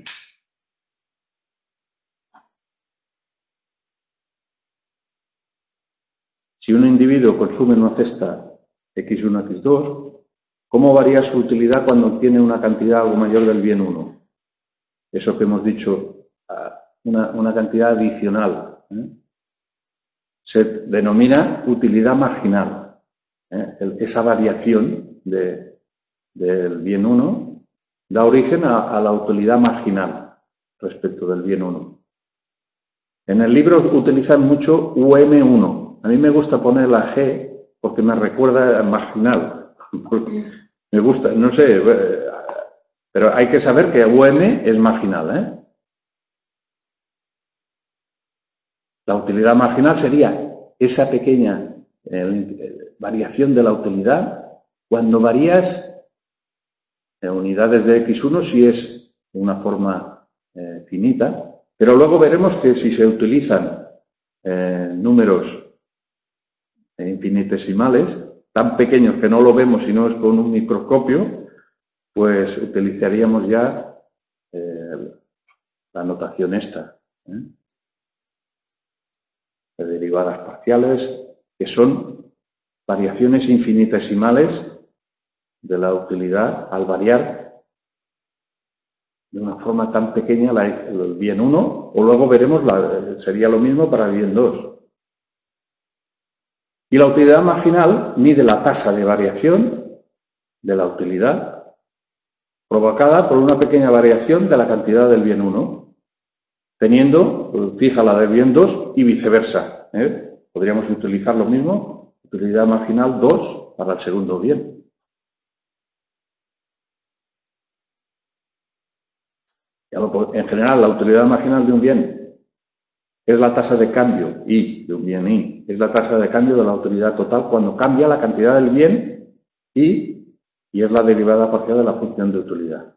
Si un individuo consume en una cesta equis uno, equis dos, ¿cómo varía su utilidad cuando obtiene una cantidad algo mayor del bien uno? Eso que hemos dicho, una, una cantidad adicional, ¿eh? Se denomina utilidad marginal, ¿eh? Esa variación de, del bien uno da origen a, a la utilidad marginal respecto del bien uno. En el libro utilizan mucho U M uno. A mí me gusta poner la G porque me recuerda al marginal. Me gusta, no sé, pero hay que saber que U M es marginal, ¿eh? La utilidad marginal sería esa pequeña eh, variación de la utilidad cuando varías en unidades de equis uno si es una forma eh, finita, pero luego veremos que si se utilizan eh, números infinitesimales, tan pequeños que no lo vemos si no es con un microscopio, pues utilizaríamos ya eh, la notación esta, ¿eh? de derivadas parciales, que son variaciones infinitesimales de la utilidad al variar de una forma tan pequeña la, el bien uno, o luego veremos, la, sería lo mismo para el bien dos. Y la utilidad marginal mide la tasa de variación de la utilidad provocada por una pequeña variación de la cantidad del bien uno, teniendo fija la del bien dos y viceversa, ¿eh? Podríamos utilizar lo mismo, utilidad marginal dos para el segundo bien. En general, la utilidad marginal de un bien es la tasa de cambio I de un bien I, es la tasa de cambio de la utilidad total cuando cambia la cantidad del bien I y es la derivada parcial de la función de utilidad.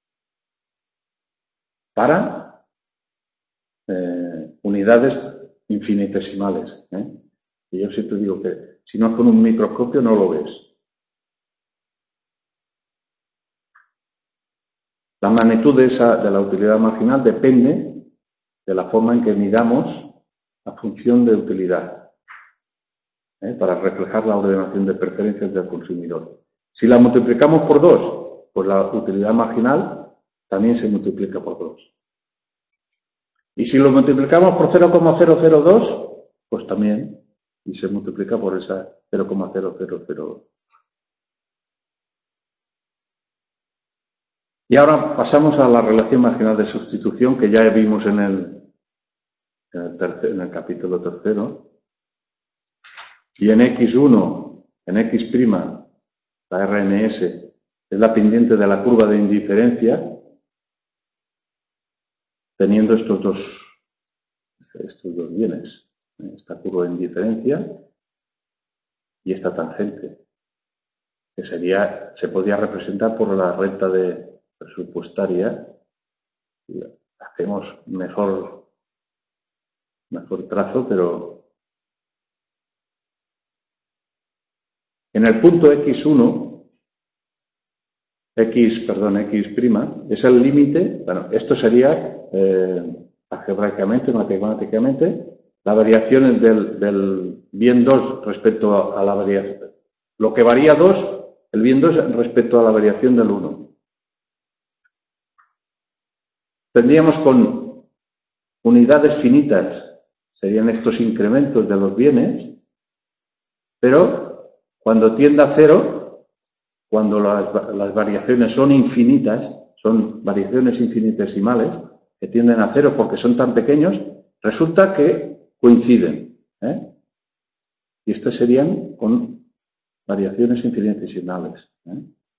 Para eh, unidades infinitesimales. ¿eh? Y yo siempre digo que si no es con un microscopio no lo ves. La magnitud de, esa, de la utilidad marginal depende de la forma en que midamos la función de utilidad, ¿eh? para reflejar la ordenación de preferencias del consumidor. Si la multiplicamos por dos, pues la utilidad marginal también se multiplica por dos. Y si lo multiplicamos por cero coma cero cero dos, pues también, y se multiplica por esa cero coma cero cero cero dos. Y ahora pasamos a la relación marginal de sustitución que ya vimos en el, en el, tercer, en el capítulo tercero. Y en equis uno, en X', la R M S es la pendiente de la curva de indiferencia, teniendo estos dos, estos dos bienes, esta curva de indiferencia y esta tangente, que sería, se podría representar por la recta de presupuestaria. Hacemos mejor, mejor trazo, pero en el punto equis uno, X, perdón, X' es el límite, bueno, esto sería eh, algebraicamente, matemáticamente, la variación del, del bien dos respecto a, a la variación. Lo que varía dos, el bien dos respecto a la variación del uno. Tendríamos con unidades finitas, serían estos incrementos de los bienes, pero cuando tienda a cero, cuando las, las variaciones son infinitas, son variaciones infinitesimales, que tienden a cero porque son tan pequeños, resulta que coinciden, ¿eh? Y estos serían con variaciones infinitesimales, ¿eh?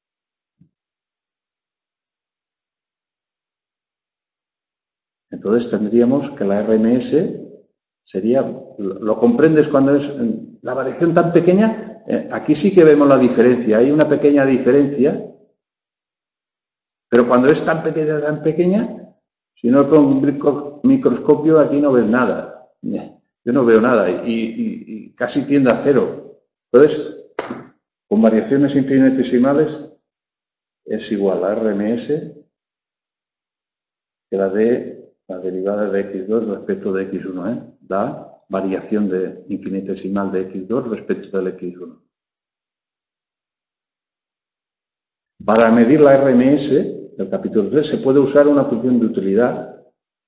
Entonces tendríamos que la R M S sería, lo comprendes cuando es la variación tan pequeña, eh, aquí sí que vemos la diferencia, hay una pequeña diferencia, pero cuando es tan pequeña, tan pequeña, si no con un microscopio aquí no ves nada, yo no veo nada y, y, y casi tiende a cero. Entonces, con variaciones infinitesimales es igual a R M S que la de la derivada de equis dos respecto de equis uno, ¿eh? Da variación de infinitesimal de equis dos respecto del equis uno. Para medir la R M S del capítulo tres se puede usar una función de utilidad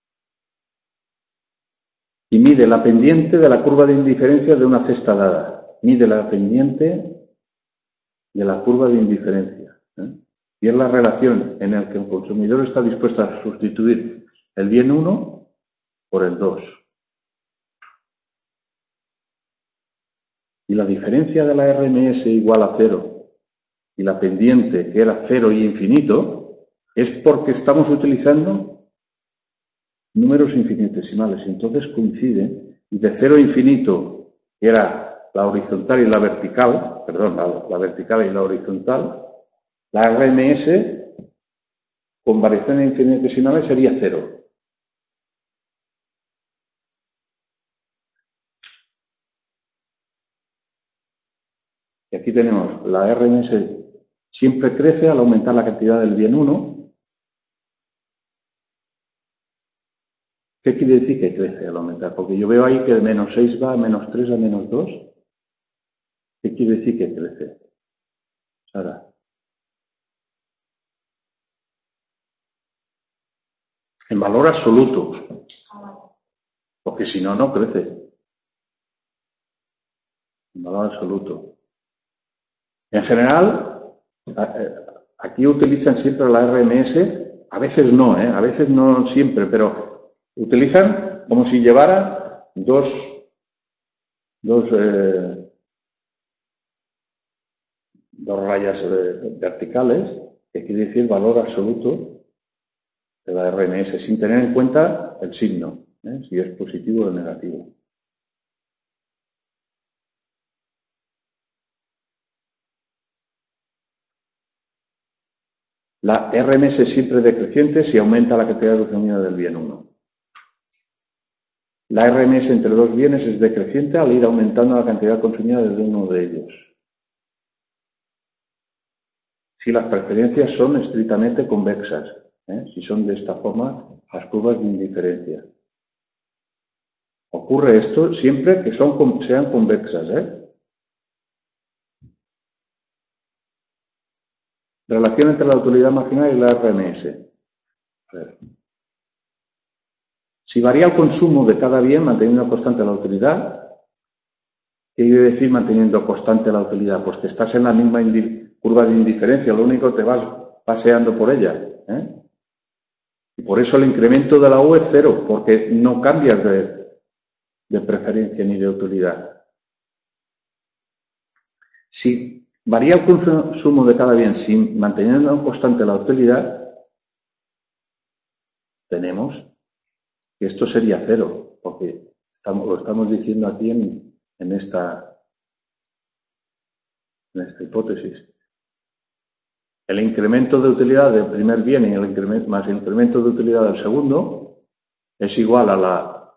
y mide la pendiente de la curva de indiferencia de una cesta dada. Mide la pendiente de la curva de indiferencia, ¿eh? Y es la relación en la que el consumidor está dispuesto a sustituir el bien uno por el dos. Y la diferencia de la R M S igual a cero y la pendiente que era cero y infinito es porque estamos utilizando números infinitesimales. Entonces coincide y de cero a infinito, que era la horizontal y la vertical, perdón, la, la vertical y la horizontal, la R M S con variaciones infinitesimales sería cero. Y aquí tenemos la R M S siempre crece al aumentar la cantidad del bien uno. ¿Qué quiere decir que crece al aumentar? Porque yo veo ahí que de menos seis va a menos tres a menos dos. ¿Qué quiere decir que crece? Sara. En valor absoluto. Porque si no, no crece. En valor absoluto. En general, aquí utilizan siempre la R M S, a veces no, ¿eh? A veces no siempre, pero utilizan como si llevara dos, dos, eh, dos rayas eh, verticales, que quiere decir valor absoluto de la R M S, sin tener en cuenta el signo, ¿eh? Si es positivo o negativo. La R M S es siempre decreciente si aumenta la cantidad de luz unida del bien uno. La R M S entre dos bienes es decreciente al ir aumentando la cantidad consumida de uno de ellos. Si las preferencias son estrictamente convexas, ¿eh? Si son de esta forma las curvas de indiferencia. Ocurre esto siempre que son, sean convexas, ¿eh? Relación entre la utilidad marginal y la R M S. Si varía el consumo de cada bien manteniendo constante la utilidad, ¿qué quiere decir manteniendo constante la utilidad? Pues que estás en la misma curva de indiferencia, lo único que te vas paseando por ella, ¿eh? Y por eso el incremento de la U es cero, porque no cambias de, de preferencia ni de utilidad. Si varía el consumo de cada bien sin manteniendo constante la utilidad, tenemos que esto sería cero, porque estamos, lo estamos diciendo aquí en, en, esta, en esta hipótesis. El incremento de utilidad del primer bien y el incremento, más el incremento de utilidad del segundo es igual a la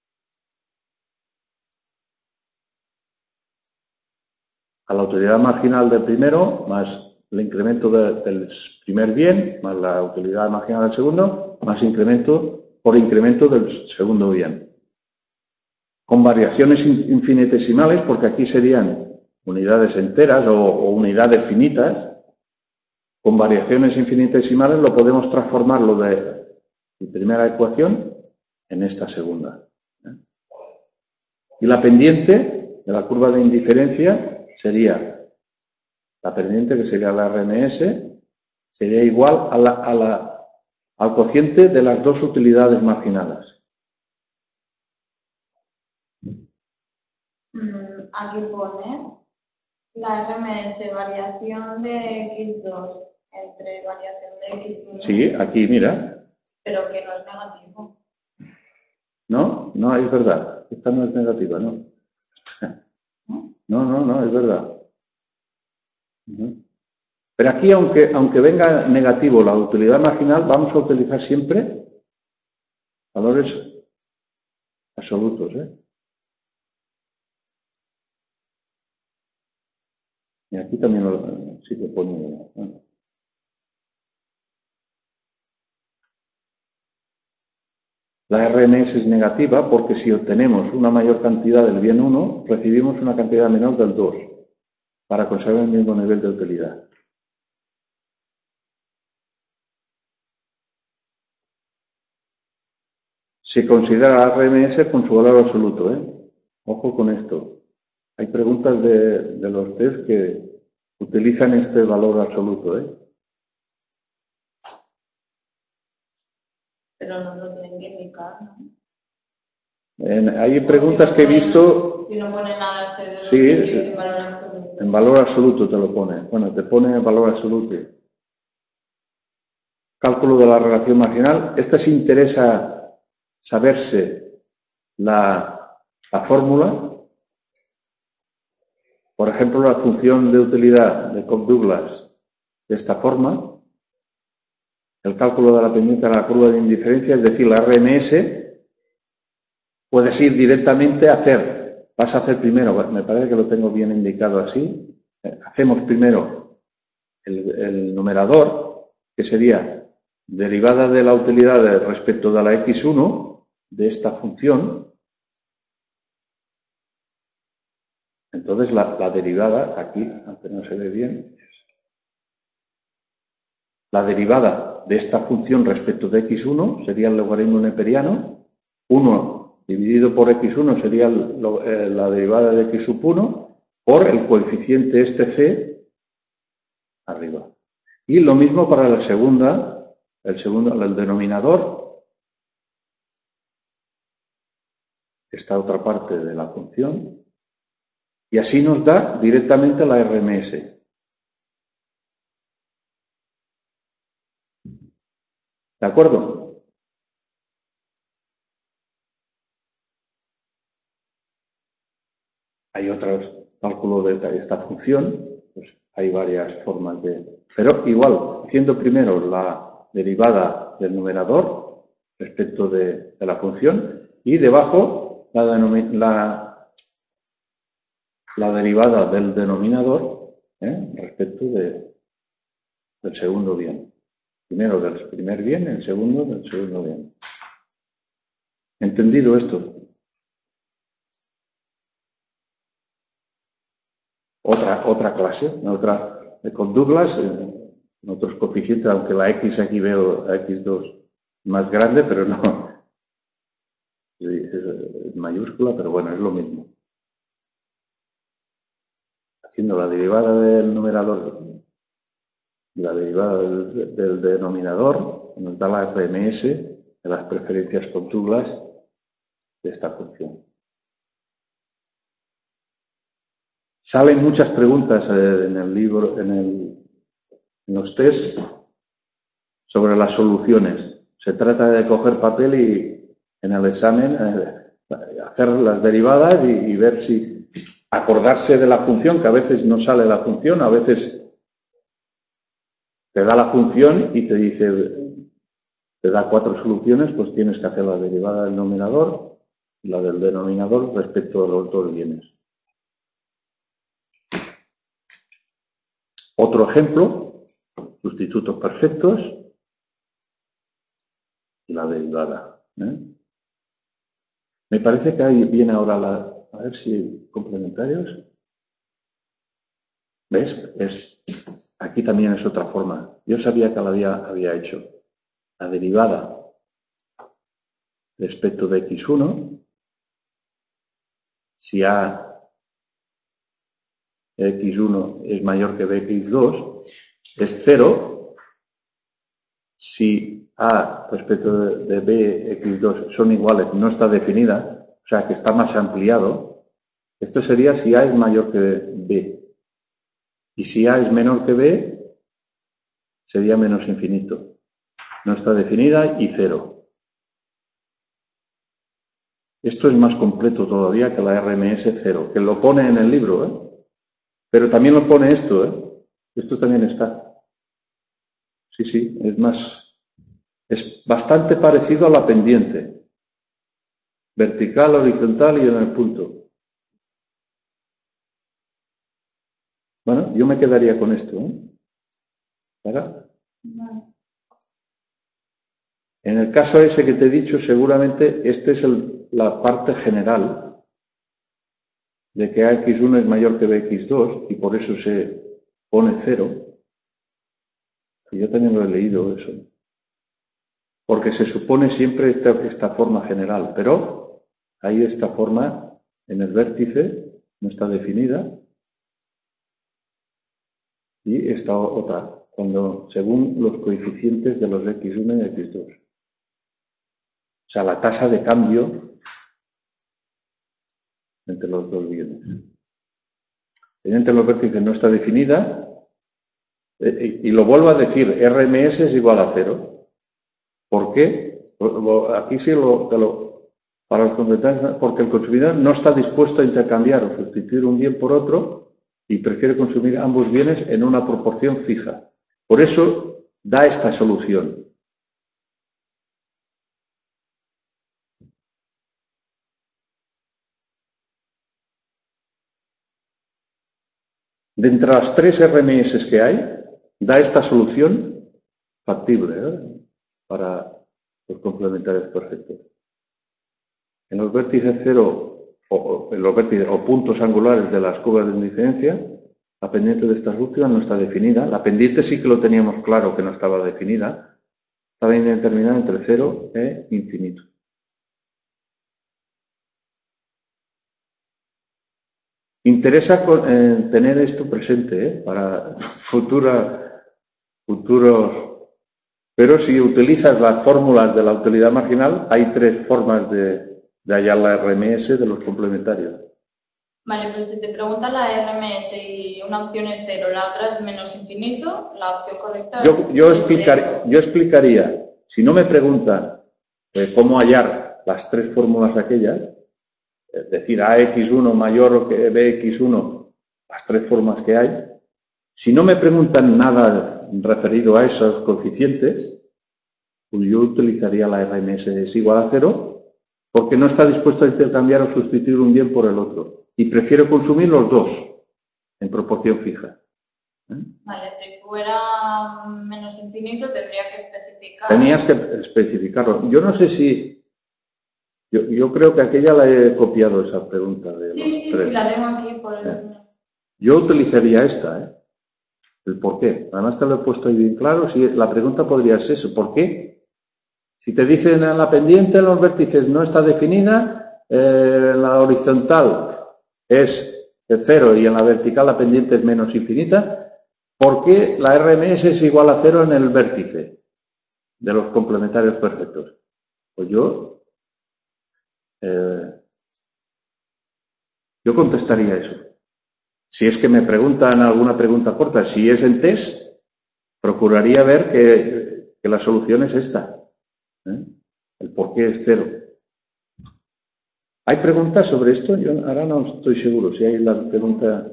a la utilidad marginal del primero más el incremento de, del primer bien más la utilidad marginal del segundo más incremento por incremento del segundo bien. Con variaciones infinitesimales, porque aquí serían unidades enteras o, o unidades finitas. Con variaciones infinitesimales lo podemos transformar lo de la primera ecuación en esta segunda. Y la pendiente de la curva de indiferencia sería, la pendiente que sería la R M S, sería igual a la, a la, al cociente de las dos utilidades marginales. Aquí pone la R M S, variación de equis dos entre variación de equis uno. Sí, aquí, mira. Pero que no es negativo. No, no, es verdad. Esta no es negativa, ¿no? No, no, no, es verdad. Pero aquí, aunque, aunque venga negativo la utilidad marginal, vamos a utilizar siempre valores absolutos, ¿eh? Y aquí también lo, sí que pone. Bueno. La R M S es negativa porque si obtenemos una mayor cantidad del bien uno, recibimos una cantidad menor del dos para conservar el mismo nivel de utilidad. Se considera la R M S con su valor absoluto, ¿eh? Ojo con esto. Hay preguntas de, de los test que utilizan este valor absoluto, ¿eh? Pero no lo tienen que indicar, ¿no? En, hay preguntas que he visto. Si no pone nada, este Sí, en valor absoluto. En valor absoluto te lo pone. Bueno, te pone en valor absoluto. Cálculo de la relación marginal. Esta sí interesa saberse la, la fórmula, por ejemplo, la función de utilidad de Cobb-Douglas de esta forma, el cálculo de la pendiente de la curva de indiferencia, es decir, la R M S, puedes ir directamente a hacer, vas a hacer primero, me parece que lo tengo bien indicado así, hacemos primero el, el numerador, que sería derivada de la utilidad de respecto de la equis uno de esta función. Entonces la, la derivada, aquí, aunque no se ve bien, la derivada de esta función respecto de equis uno sería el logaritmo neperiano, uno dividido por equis uno sería el, lo, eh, la derivada de x sub uno por el coeficiente este c arriba. Y lo mismo para la segunda, el segundo, el denominador, esta otra parte de la función, y así nos da directamente la R M S. ¿De acuerdo? Hay otros cálculos de esta función, pues hay varias formas de... Pero igual, haciendo primero la derivada del numerador respecto de, de la función y debajo la, la, la derivada del denominador ¿eh? respecto de, del segundo bien. Primero del primer bien, el segundo del segundo bien. ¿Entendido esto? Otra, otra clase, otra de Cobb-Douglas, eh, en otros coeficientes, aunque la X aquí veo la equis dos más grande, pero no, es mayúscula, pero bueno, es lo mismo. Haciendo la derivada del numerador y la derivada del, del denominador, nos da la R M S de las preferencias Cobb-Douglas de esta función. Salen muchas preguntas eh, en el libro, en, el, en los test sobre las soluciones. Se trata de coger papel y en el examen eh, hacer las derivadas y, y ver si acordarse de la función, que a veces no sale la función, a veces te da la función y te dice, te da cuatro soluciones, pues tienes que hacer la derivada del numerador y la del denominador respecto a los dos bienes. Otro ejemplo, sustitutos perfectos y la derivada. ¿eh? Me parece que ahí viene ahora la... A ver si complementarios. ¿Ves? Es, aquí también es otra forma. Yo sabía que la había, había hecho. La derivada respecto de equis uno, si a equis uno es mayor que b equis dos, es cero. Si a respecto de, de b equis dos son iguales, no está definida, o sea que está más ampliado. Esto sería si a es mayor que b. Y si a es menor que b, sería menos infinito. No está definida y cero. Esto es más completo todavía que la R M S cero, que lo pone en el libro, ¿eh? Pero también lo pone esto, ¿eh? Esto también está. Sí, sí, es más, es bastante parecido a la pendiente. Vertical, horizontal y en el punto. Bueno, yo me quedaría con esto, ¿eh? ¿Verdad? No. En el caso ese que te he dicho, seguramente esta es el, la parte general de que a equis uno es mayor que b equis dos y por eso se pone cero. Y yo también lo he leído eso. Porque se supone siempre esta, esta forma general, pero hay esta forma en el vértice, no está definida, y esta otra, cuando según los coeficientes de los equis uno y equis dos. O sea, la tasa de cambio entre los dos bienes. Entre los vértices no está definida, eh, y lo vuelvo a decir, R M S es igual a cero. ¿Por qué? Aquí sí lo, te lo para los complementarios, porque el consumidor no está dispuesto a intercambiar o sustituir un bien por otro y prefiere consumir ambos bienes en una proporción fija. Por eso da esta solución. De entre las tres R M S que hay, da esta solución factible, ¿eh?, para los complementarios perfectos. En los vértices cero o, en los vértices o puntos angulares de las curvas de indiferencia, la pendiente de estas últimas no está definida. La pendiente sí que lo teníamos claro que no estaba definida. Estaba indeterminada entre cero e infinito. Interesa con, eh, tener esto presente, ¿eh?, para futura, futuros. Pero si utilizas las fórmulas de la utilidad marginal, hay tres formas de, de hallar la R M S de los complementarios. Vale, pero si te preguntan la R M S y una opción es cero, la otra es menos infinito, la opción correcta yo, yo, explicar, yo explicaría, si no me preguntan eh, cómo hallar las tres fórmulas aquellas, es decir, A X uno mayor que B X uno, las tres formas que hay, si no me preguntan nada referido a esos coeficientes, pues yo utilizaría la R M S es igual a cero, porque no está dispuesto a intercambiar o sustituir un bien por el otro. Y prefiero consumir los dos en proporción fija. ¿Eh? Vale, si fuera menos infinito tendría que especificar. Tenías que especificarlo. Yo no sé si... Yo, yo creo que aquella la he copiado, esa pregunta. De sí, los sí, tres. sí, la tengo aquí por el... ¿Eh? Yo utilizaría esta, ¿eh? El por qué. Además te lo he puesto ahí bien claro. Si la pregunta podría ser eso. ¿Por qué? Si te dicen en la pendiente, en los vértices no está definida, eh, en la horizontal es el cero y en la vertical la pendiente es menos infinita, ¿por qué la R M S es igual a cero en el vértice de los complementarios perfectos? Pues yo, eh, yo contestaría eso. Si es que me preguntan alguna pregunta corta, si es en test, procuraría ver que, que la solución es esta. ¿Eh? El por qué es cero. ¿Hay preguntas sobre esto? Yo ahora no estoy seguro si hay la pregunta.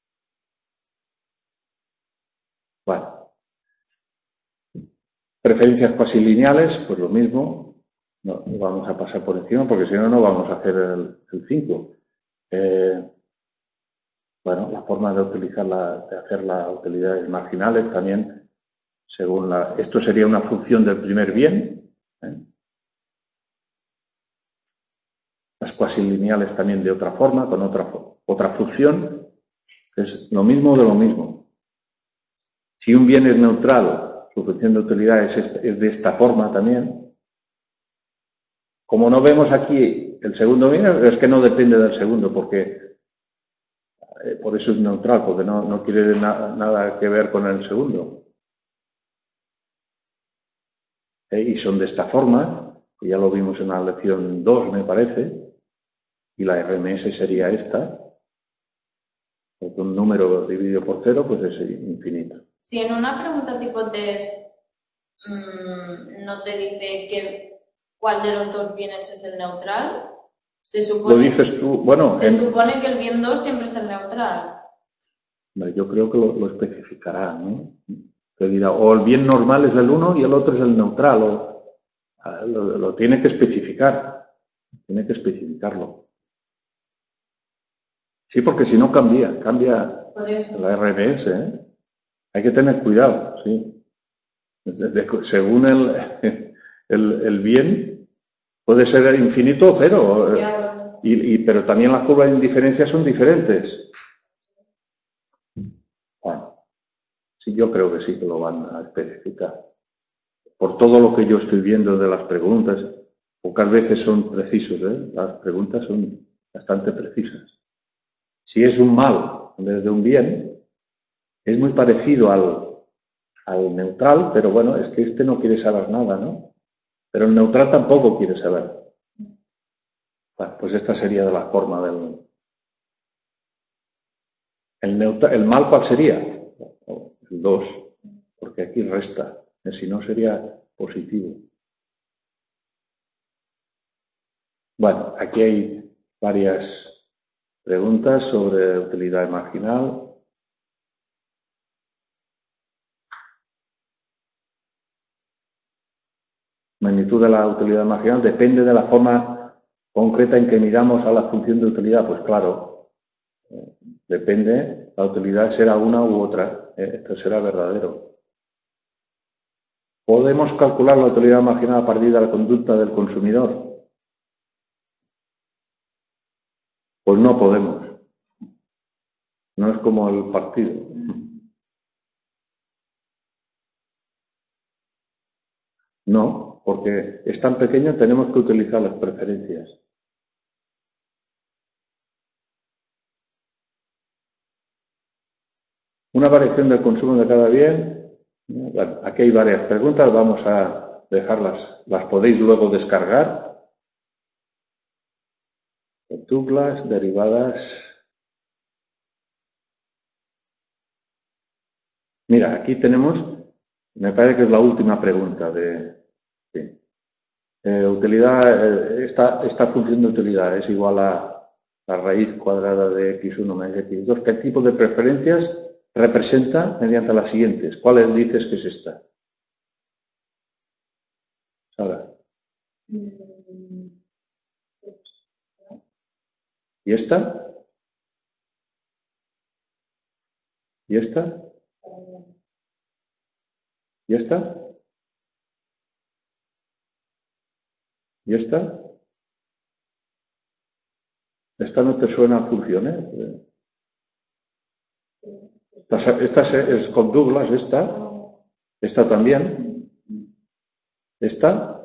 Bueno. Preferencias cuasilineales, pues lo mismo. No, vamos a pasar por encima porque si no, no vamos a hacer el, el cinco. Eh, bueno, la forma de utilizar la, de hacer las utilidades marginales también, según la. Esto sería una función del primer bien. ¿eh? Las cuasilineales también de otra forma, con otra, otra función. Es lo mismo de lo mismo. Si un bien es neutral, su función de utilidad es, es de esta forma también. Como no vemos aquí el segundo bien, es que no depende del segundo, porque eh, por eso es neutral, porque no, no quiere na, nada que ver con el segundo. Eh, y son de esta forma, que ya lo vimos en la lección dos, me parece, y la R M S sería esta. Porque un número dividido por cero, pues es infinito. Si en una pregunta tipo test mmm, no te dice que cuál de los dos bienes es el neutral, se supone, lo dices tú, bueno, se en, supone que el bien dos siempre es el neutral. Yo creo que lo, lo especificará, ¿no? Que dirá, o el bien normal es el uno y el otro es el neutral, o lo, lo tiene que especificar, tiene que especificarlo. Sí, porque si no cambia, cambia la R M S, ¿eh? Hay que tener cuidado, sí. Según el, el, el bien, puede ser infinito o cero, y, y, pero también las curvas de indiferencia son diferentes. Bueno, sí, yo creo que sí que lo van a especificar. Por todo lo que yo estoy viendo de las preguntas, pocas veces son precisos, ¿eh? Las preguntas son bastante precisas. Si es un mal en vez de un bien, es muy parecido al, al neutral, pero bueno, es que este no quiere saber nada, ¿no? Pero el neutral tampoco quiere saber. Bueno, pues esta sería de la forma del... El, neutral, ¿el mal cuál sería? El dos, porque aquí resta, si no sería positivo. Bueno, aquí hay varias preguntas sobre utilidad marginal. Magnitud de la utilidad marginal depende de la forma concreta en que miramos a la función de utilidad. Pues claro, eh, depende, la utilidad será una u otra. Eh, esto será verdadero. ¿Podemos calcular la utilidad marginal a partir de la conducta del consumidor? Pues no podemos. No es como el partido. No, porque es tan pequeño, tenemos que utilizar las preferencias. Una variación del consumo de cada bien. Bueno, aquí hay varias preguntas, vamos a dejarlas, las podéis luego descargar. Douglas, derivadas. Mira, aquí tenemos, me parece que es la última pregunta de, sí. eh, utilidad, eh, esta, esta función de utilidad es igual a la raíz cuadrada de equis uno más equis dos. ¿Qué tipo de preferencias representa mediante las siguientes? ¿Cuál dices que es esta? Sara. ¿Y esta? ¿Y esta? ¿Y esta? ¿Y esta? ¿Esta no te suena a funciones? Esta, esta es con Douglas, esta. Esta también. Esta.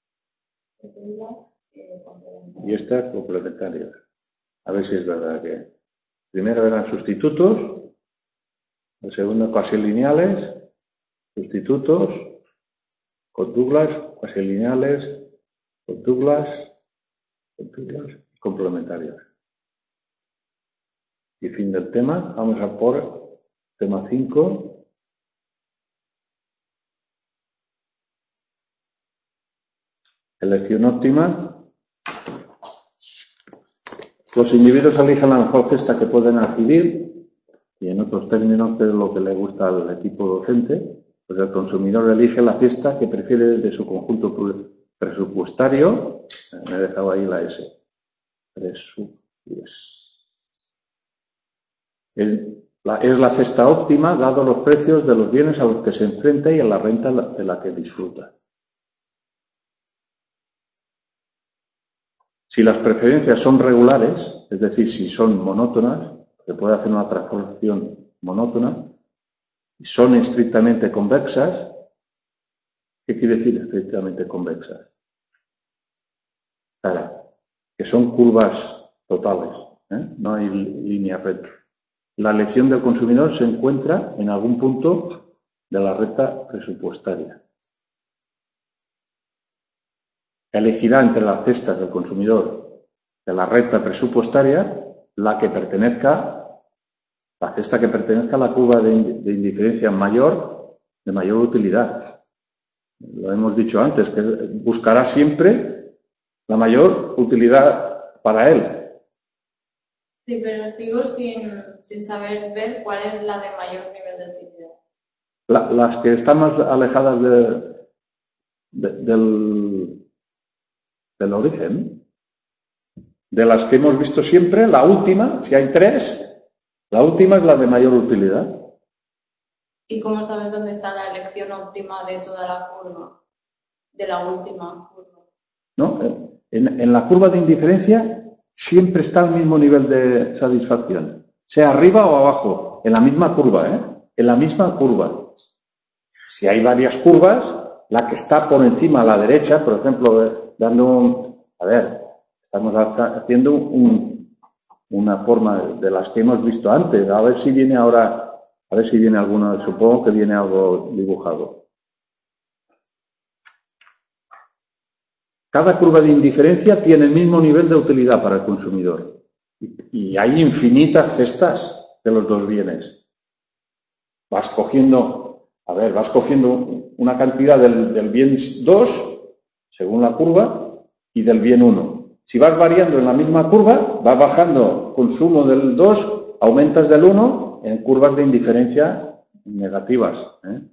Y esta complementaria. A ver si es verdad que primero eran sustitutos, la segunda cuasi lineales, sustitutos, con Douglas, cuasi lineales, con Douglas, con Douglas, complementarios. Y fin del tema. Vamos a por tema cinco. Elección óptima. Los individuos eligen la mejor cesta que pueden adquirir, y en otros términos, que es lo que le gusta al equipo docente, pues el consumidor elige la cesta que prefiere de su conjunto presupuestario. Me he dejado ahí la S. Presupuestario. Es la, es la cesta óptima, dado los precios de los bienes a los que se enfrenta y a la renta de la que disfruta. Si las preferencias son regulares, es decir, si son monótonas, se puede hacer una transformación monótona, y son estrictamente convexas. ¿Qué quiere decir estrictamente convexas? Claro, que son curvas totales, ¿eh? No hay línea recta. La elección del consumidor se encuentra en algún punto de la recta presupuestaria. Elegirá entre las cestas del consumidor de la recta presupuestaria la que pertenezca, la cesta que pertenezca a la curva de, de indiferencia mayor, de mayor utilidad. Lo hemos dicho antes, que buscará siempre la mayor utilidad para él. Sí, pero sigo sin, sin saber ver cuál es la de mayor nivel de utilidad. La, las que están más alejadas de, de, del, del origen, de las que hemos visto siempre, la última, si hay tres, la última es la de mayor utilidad. ¿Y cómo sabes dónde está la elección óptima de toda la curva? De la última curva. ¿No? En, en la curva de indiferencia siempre está al mismo nivel de satisfacción, sea arriba o abajo, en la misma curva, ¿eh? En la misma curva. Si hay varias curvas, la que está por encima a la derecha, por ejemplo, dando un, a ver, estamos haciendo un, una forma de las que hemos visto antes, a ver si viene ahora, a ver si viene alguna, supongo que viene algo dibujado. Cada curva de indiferencia tiene el mismo nivel de utilidad para el consumidor. Y hay infinitas cestas de los dos bienes. Vas cogiendo, a ver, vas cogiendo una cantidad del, del bien dos, según la curva, y del bien uno. Si vas variando en la misma curva, vas bajando consumo del dos, aumentas del uno en curvas de indiferencia negativas, ¿eh?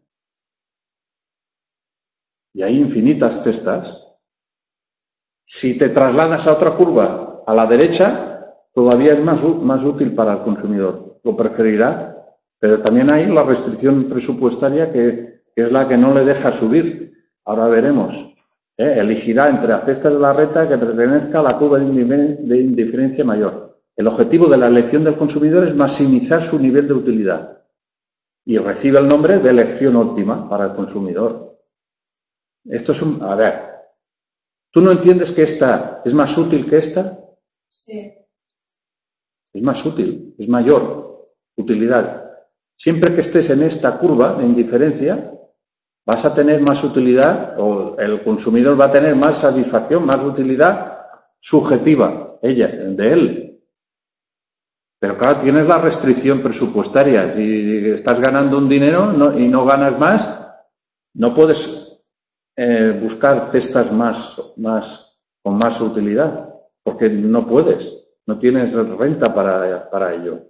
Y hay infinitas cestas. Si te trasladas a otra curva a la derecha, todavía es más, más útil para el consumidor. Lo preferirá, pero también hay la restricción presupuestaria que, que es la que no le deja subir. Ahora veremos. ¿eh? Elegirá entre las cestas de la renta que pertenezca a la curva de indiferencia mayor. El objetivo de la elección del consumidor es maximizar su nivel de utilidad y recibe el nombre de elección óptima para el consumidor. Esto es un... A ver, ¿tú no entiendes que esta es más útil que esta? Sí. Es más útil, es mayor utilidad. Siempre que estés en esta curva de indiferencia, vas a tener más utilidad, o el consumidor va a tener más satisfacción, más utilidad subjetiva, ella, de él. Pero claro, tienes la restricción presupuestaria. Si estás ganando un dinero no, y no ganas más, no puedes eh, buscar cestas más, más, con más utilidad, porque no puedes, no tienes renta para, para ello.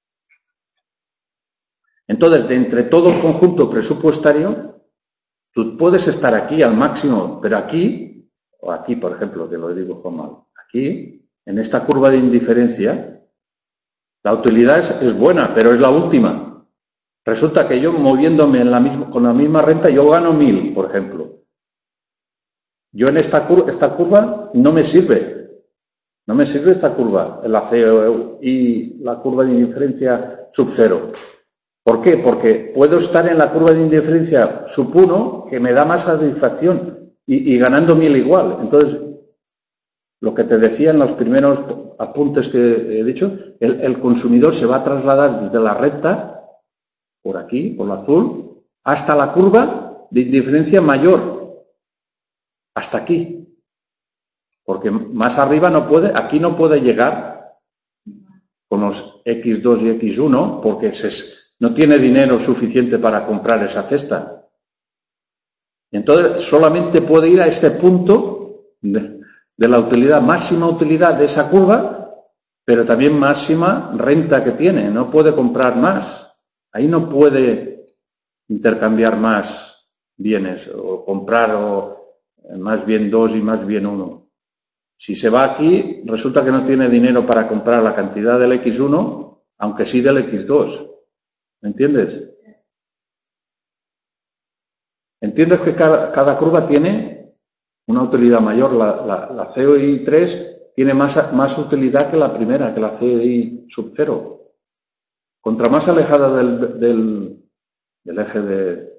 Entonces, de entre todo el conjunto presupuestario, tú puedes estar aquí al máximo, pero aquí, o aquí, por ejemplo, que lo digo con mal, aquí, en esta curva de indiferencia, la utilidad es, es buena, pero es la última. Resulta que yo moviéndome en la misma, con la misma renta, yo gano mil, por ejemplo. Yo en esta curva, esta curva no me sirve. No me sirve esta curva, la C E U y la curva de indiferencia sub cero. ¿Por qué? Porque puedo estar en la curva de indiferencia sub uno, que me da más satisfacción, y, y ganando mil igual. Entonces, lo que te decía en los primeros apuntes que he dicho, el, el consumidor se va a trasladar desde la recta, por aquí, por la azul, hasta la curva de indiferencia mayor, hasta aquí. Porque más arriba no puede, aquí no puede llegar con los equis dos y equis uno, porque se, no tiene dinero suficiente para comprar esa cesta. Entonces, solamente puede ir a este punto de, de la utilidad, máxima utilidad de esa curva, pero también máxima renta que tiene. No puede comprar más. Ahí no puede intercambiar más bienes o comprar o más bien dos y más bien uno. Si se va aquí, resulta que no tiene dinero para comprar la cantidad del equis uno, aunque sí del equis dos. ¿Me entiendes? ¿Entiendes que cada, cada curva tiene una utilidad mayor? La, la, la C O I tres tiene más, más utilidad que la primera, que la C O I sub cero. Contra más alejada del, del, del eje de,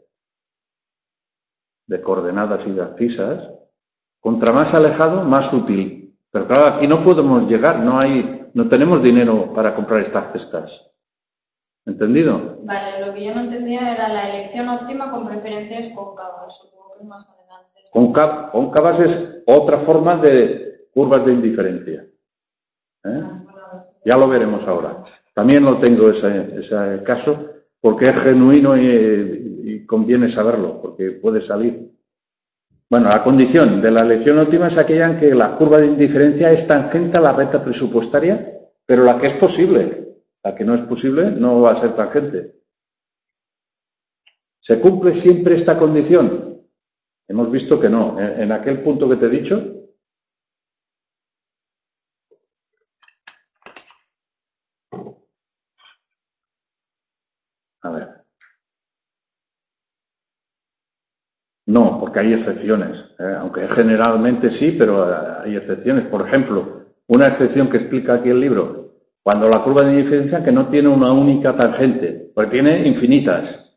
de coordenadas y de abscisas, contra más alejado, más útil. Pero claro, aquí no podemos llegar, no hay, no tenemos dinero para comprar estas cestas. ¿Entendido? Vale, lo que yo no entendía era la elección óptima con preferencias cóncavas, supongo que es más adelante. Cóncavas, cóncavas es otra forma de curvas de indiferencia. ¿Eh? Ya lo veremos ahora. También lo tengo ese, ese caso, porque es genuino y, y conviene saberlo, porque puede salir. Bueno, la condición de la elección óptima es aquella en que la curva de indiferencia es tangente a la recta presupuestaria, pero la que es posible. La que no es posible no va a ser tangente. ¿Se cumple siempre esta condición? Hemos visto que no. En aquel punto que te he dicho, a ver. No, porque hay excepciones. ¿eh? Aunque generalmente sí, pero hay excepciones. Por ejemplo, una excepción que explica aquí el libro. Cuando la curva de indiferencia que no tiene una única tangente, porque tiene infinitas.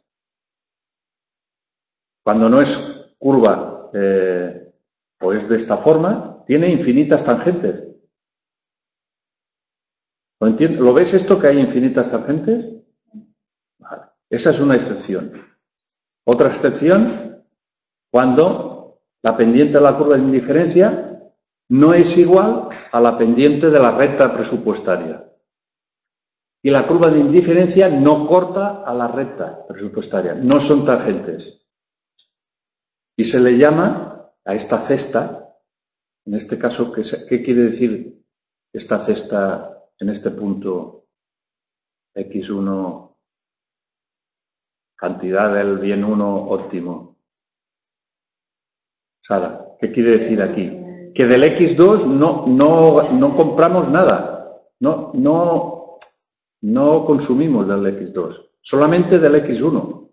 Cuando no es curva eh, o es de esta forma, tiene infinitas tangentes. ¿Lo entiendes? ¿Lo ves esto que hay infinitas tangentes? Vale. Esa es una excepción. Otra excepción, cuando la pendiente de la curva de indiferencia no es igual a la pendiente de la recta presupuestaria. Y la curva de indiferencia no corta a la recta presupuestaria. No son tangentes. Y se le llama a esta cesta En este caso, ¿qué, qué quiere decir esta cesta en este punto equis uno, cantidad del bien uno óptimo? Sara, ¿qué quiere decir aquí? Que del equis dos no, no, no compramos nada, no, no, no consumimos del equis dos, solamente del equis uno.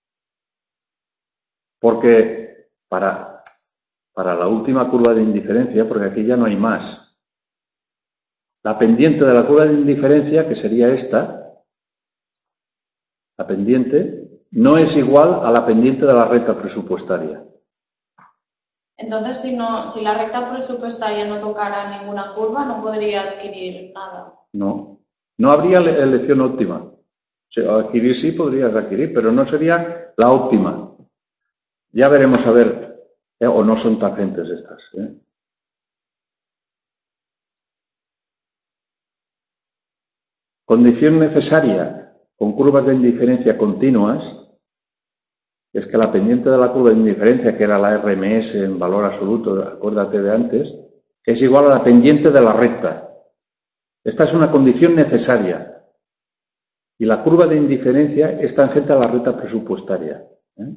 Porque para, para la última curva de indiferencia, porque aquí ya no hay más, la pendiente de la curva de indiferencia, que sería esta, la pendiente, no es igual a la pendiente de la recta presupuestaria. Entonces, si no, si la recta presupuestaria no tocara ninguna curva, no podría adquirir nada. No, no habría elección óptima. O sea, adquirir sí podrías adquirir, pero no sería la óptima. Ya veremos a ver, eh, o no son tangentes estas. ¿eh? Condición necesaria con curvas de indiferencia continuas es que la pendiente de la curva de indiferencia, que era la R M S en valor absoluto, acuérdate de antes, es igual a la pendiente de la recta. Esta es una condición necesaria. Y la curva de indiferencia es tangente a la recta presupuestaria. ¿eh?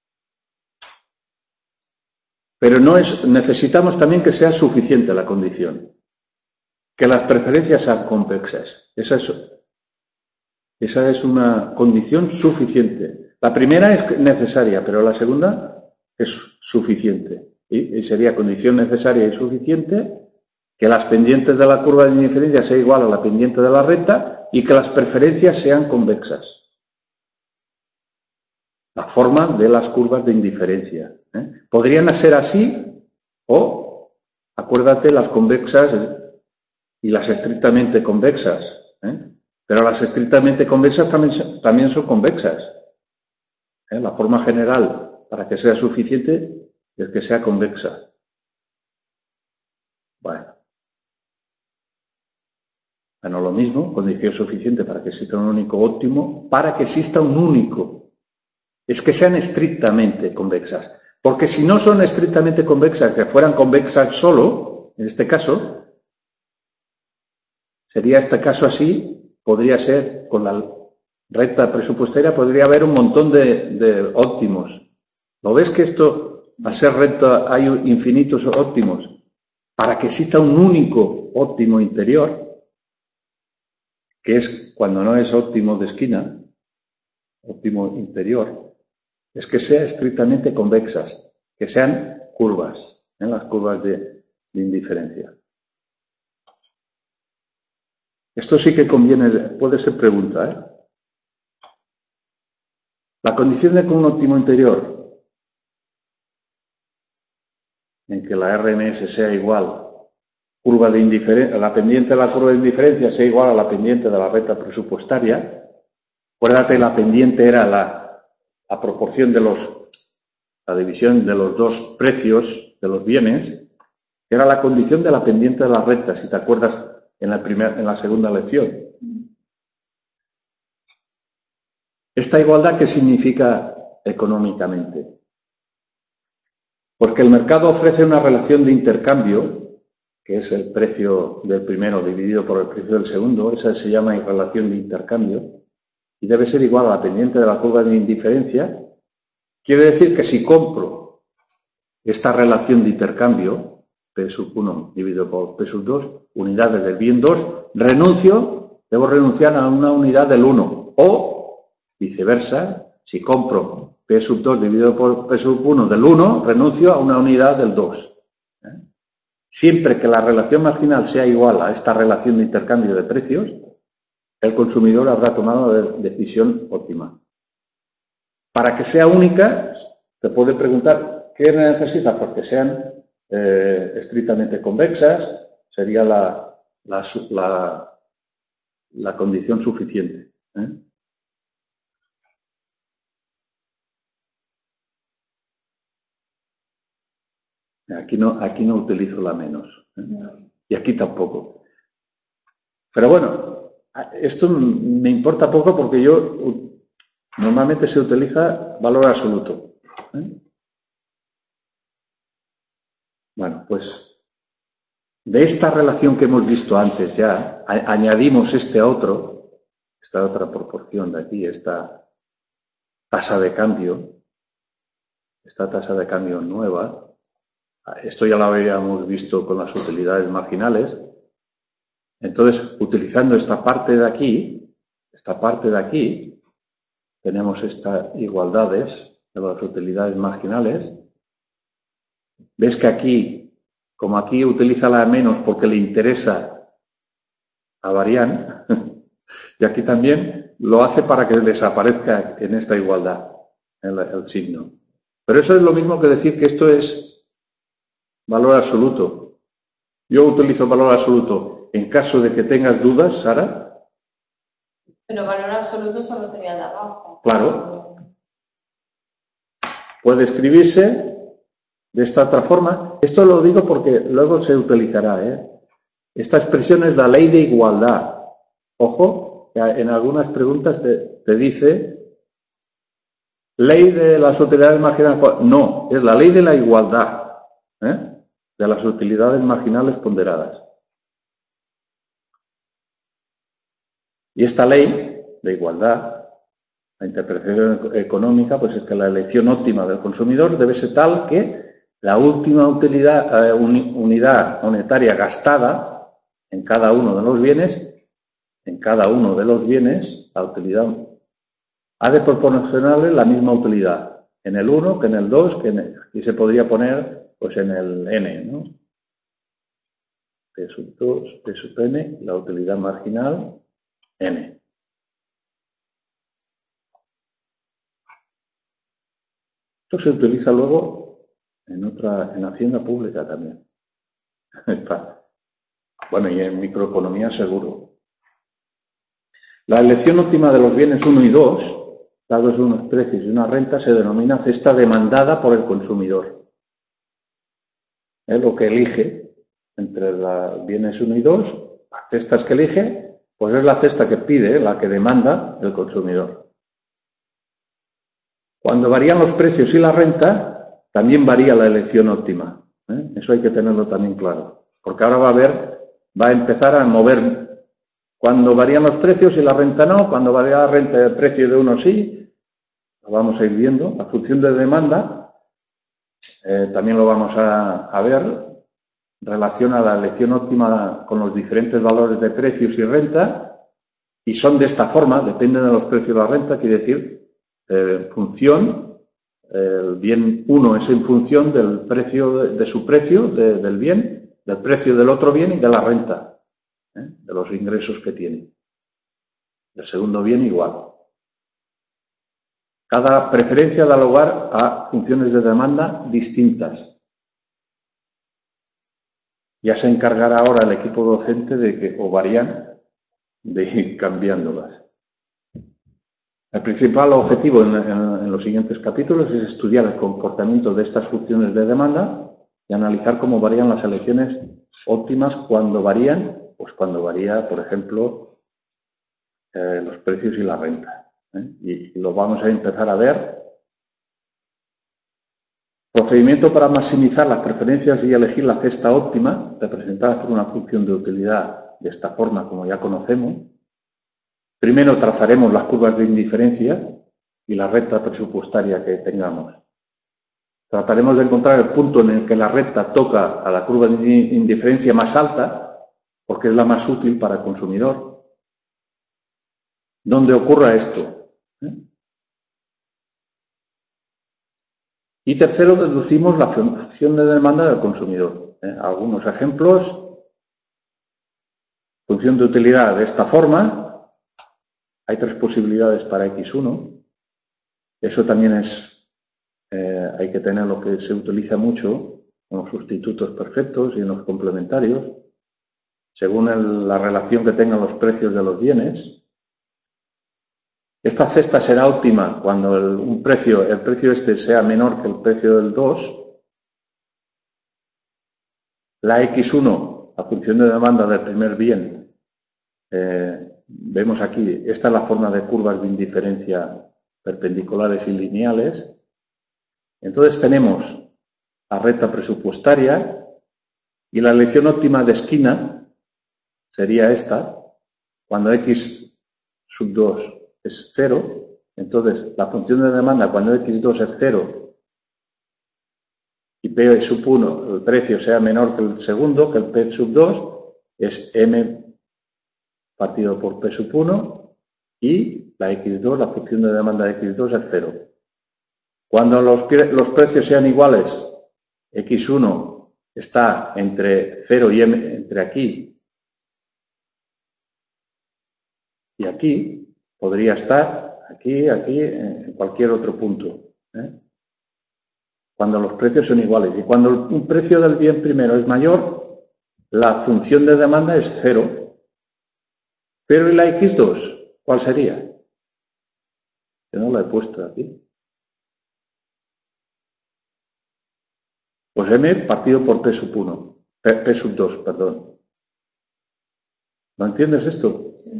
Pero no es, necesitamos también que sea suficiente la condición. Que las preferencias sean convexas. Esa es, esa es una condición suficiente. La primera es necesaria, pero la segunda es suficiente. Y, y sería condición necesaria y suficiente que las pendientes de la curva de indiferencia sea igual a la pendiente de la recta y que las preferencias sean convexas. La forma de las curvas de indiferencia. ¿eh? Podrían ser así o, acuérdate, las convexas y las estrictamente convexas. ¿eh? Pero las estrictamente convexas también, también son convexas. ¿eh? La forma general para que sea suficiente es que sea convexa. Bueno. Bueno, lo mismo, condición suficiente para que exista un único óptimo, para que exista un único. Es que sean estrictamente convexas. Porque si no son estrictamente convexas, que fueran convexas solo, en este caso, sería este caso así, podría ser, con la recta presupuestaria, podría haber un montón de, de óptimos. ¿Lo ves que esto, al ser recta, hay infinitos óptimos? Para que exista un único óptimo interior, que es cuando no es óptimo de esquina, óptimo interior, es que sea estrictamente convexas, que sean curvas, en ¿eh? las curvas de, de indiferencia. Esto sí que conviene, puede ser pregunta, ¿eh? La condición de que un óptimo interior, en que la R M S sea igual, curva de indiferencia, la pendiente de la curva de indiferencia sea igual a la pendiente de la recta presupuestaria. Acuérdate, la pendiente era la, la proporción de los la división de los dos precios de los bienes, era la condición de la pendiente de la recta, si te acuerdas en la, primera, en la segunda lección. ¿Esta igualdad qué significa económicamente? Porque el mercado ofrece una relación de intercambio, que es el precio del primero dividido por el precio del segundo, esa se llama relación de intercambio, y debe ser igual a la pendiente de la curva de indiferencia. Quiere decir que si compro esta relación de intercambio, P sub uno dividido por P sub dos, unidades del bien dos, renuncio, debo renunciar a una unidad del uno. O, viceversa, si compro P sub dos dividido por P sub uno del uno, renuncio a una unidad del dos. ¿Eh? Siempre que la relación marginal sea igual a esta relación de intercambio de precios, el consumidor habrá tomado la decisión óptima. Para que sea única, te puede preguntar, ¿qué necesitas? Porque sean eh, estrictamente convexas, sería la, la, la, la condición suficiente. ¿eh? Aquí no, aquí no utilizo la menos. ¿eh? Y aquí tampoco. Pero bueno, esto me importa poco porque yo normalmente se utiliza valor absoluto. ¿eh? Bueno, pues de esta relación que hemos visto antes ya, a- añadimos este otro, esta otra proporción de aquí, esta tasa de cambio, esta tasa de cambio nueva. Esto ya lo habíamos visto con las utilidades marginales. Entonces, utilizando esta parte de aquí, esta parte de aquí, tenemos estas igualdades de las utilidades marginales. ¿Ves que aquí, como aquí utiliza la menos porque le interesa a Varian, y aquí también lo hace para que desaparezca en esta igualdad el, el signo? Pero eso es lo mismo que decir que esto es valor absoluto. Yo utilizo valor absoluto en caso de que tengas dudas, Sara. Pero valor absoluto solo sería el de abajo. Claro. Puede escribirse de esta otra forma. Esto lo digo porque luego se utilizará, ¿eh? Esta expresión es la ley de igualdad. Ojo, que en algunas preguntas te, te dice ley de las utilidades marginales. No, es la ley de la igualdad, ¿eh? De las utilidades marginales ponderadas. Y esta ley de igualdad, la interpretación económica, pues es que la elección óptima del consumidor debe ser tal que la última utilidad, eh, uni, unidad monetaria gastada en cada uno de los bienes, en cada uno de los bienes, la utilidad ha de proporcionarle la misma utilidad en el uno que en el dos, que en el, aquí se podría poner pues en el n, ¿no? P sub dos, P sub n, la utilidad marginal n. Esto se utiliza luego en otra, en Hacienda Pública también. Bueno, y en microeconomía seguro. La elección óptima de los bienes uno y dos, dados unos precios y una renta, se denomina cesta demandada por el consumidor. Es lo que elige entre los bienes uno y dos, las cestas que elige, pues es la cesta que pide, la que demanda el consumidor. Cuando varían los precios y la renta, también varía la elección óptima. ¿eh? Eso hay que tenerlo también claro. Porque ahora va a haber, va a empezar a mover. Cuando varían los precios y la renta no, cuando varía la renta y el precio de uno sí, lo vamos a ir viendo. La función de demanda, eh, también lo vamos a, a ver, relaciona la elección óptima con los diferentes valores de precios y renta, y son de esta forma, dependen de los precios y la renta, quiere decir, eh, función, el bien uno es en función del precio, de, de su precio, de, del bien, del precio del otro bien y de la renta, ¿eh? De los ingresos que tiene. El segundo bien igual. Cada preferencia da lugar a funciones de demanda distintas. Ya se encargará ahora el equipo docente de que, o varían, de ir cambiándolas. El principal objetivo en, en, en los siguientes capítulos es estudiar el comportamiento de estas funciones de demanda y analizar cómo varían las elecciones óptimas cuando varían, pues cuando varía, por ejemplo, eh, los precios y la renta. ¿eh? Y, y lo vamos a empezar a ver. Procedimiento para maximizar las preferencias y elegir la cesta óptima, representada por una función de utilidad de esta forma, como ya conocemos. Primero trazaremos las curvas de indiferencia y la recta presupuestaria que tengamos. Trataremos de encontrar el punto en el que la recta toca a la curva de indiferencia más alta, porque es la más útil para el consumidor. ¿Dónde ocurra esto? ¿Eh? Y tercero, deducimos la función de demanda del consumidor. ¿Eh? Algunos ejemplos. Función de utilidad de esta forma. Hay tres posibilidades para equis uno. Eso también es, eh, hay que tener lo que se utiliza mucho en los sustitutos perfectos y en los complementarios, según el, la relación que tengan los precios de los bienes. Esta cesta será óptima cuando el, un precio, el precio este sea menor que el precio del dos. La equis uno, la función de demanda del primer bien, eh, vemos aquí, esta es la forma de curvas de indiferencia perpendiculares y lineales. Entonces tenemos la recta presupuestaria, Y la elección óptima de esquina sería esta. Cuando x sub dos es cero, entonces la función de demanda cuando equis dos es cero y P sub uno, el precio sea menor que el segundo, que el P sub dos, es M partido por P sub uno y la equis dos, la función de demanda de equis dos es cero. Cuando los, los precios sean iguales, equis uno está entre cero y M, entre aquí y aquí, podría estar aquí, aquí, en cualquier otro punto. ¿eh? Cuando los precios son iguales. Y cuando un precio del bien primero es mayor, la función de demanda es cero. Pero ¿y la equis dos? ¿Cuál sería? Que no la he puesto aquí. Pues M partido por P sub uno. P, P sub dos, perdón. ¿No entiendes esto? Sí.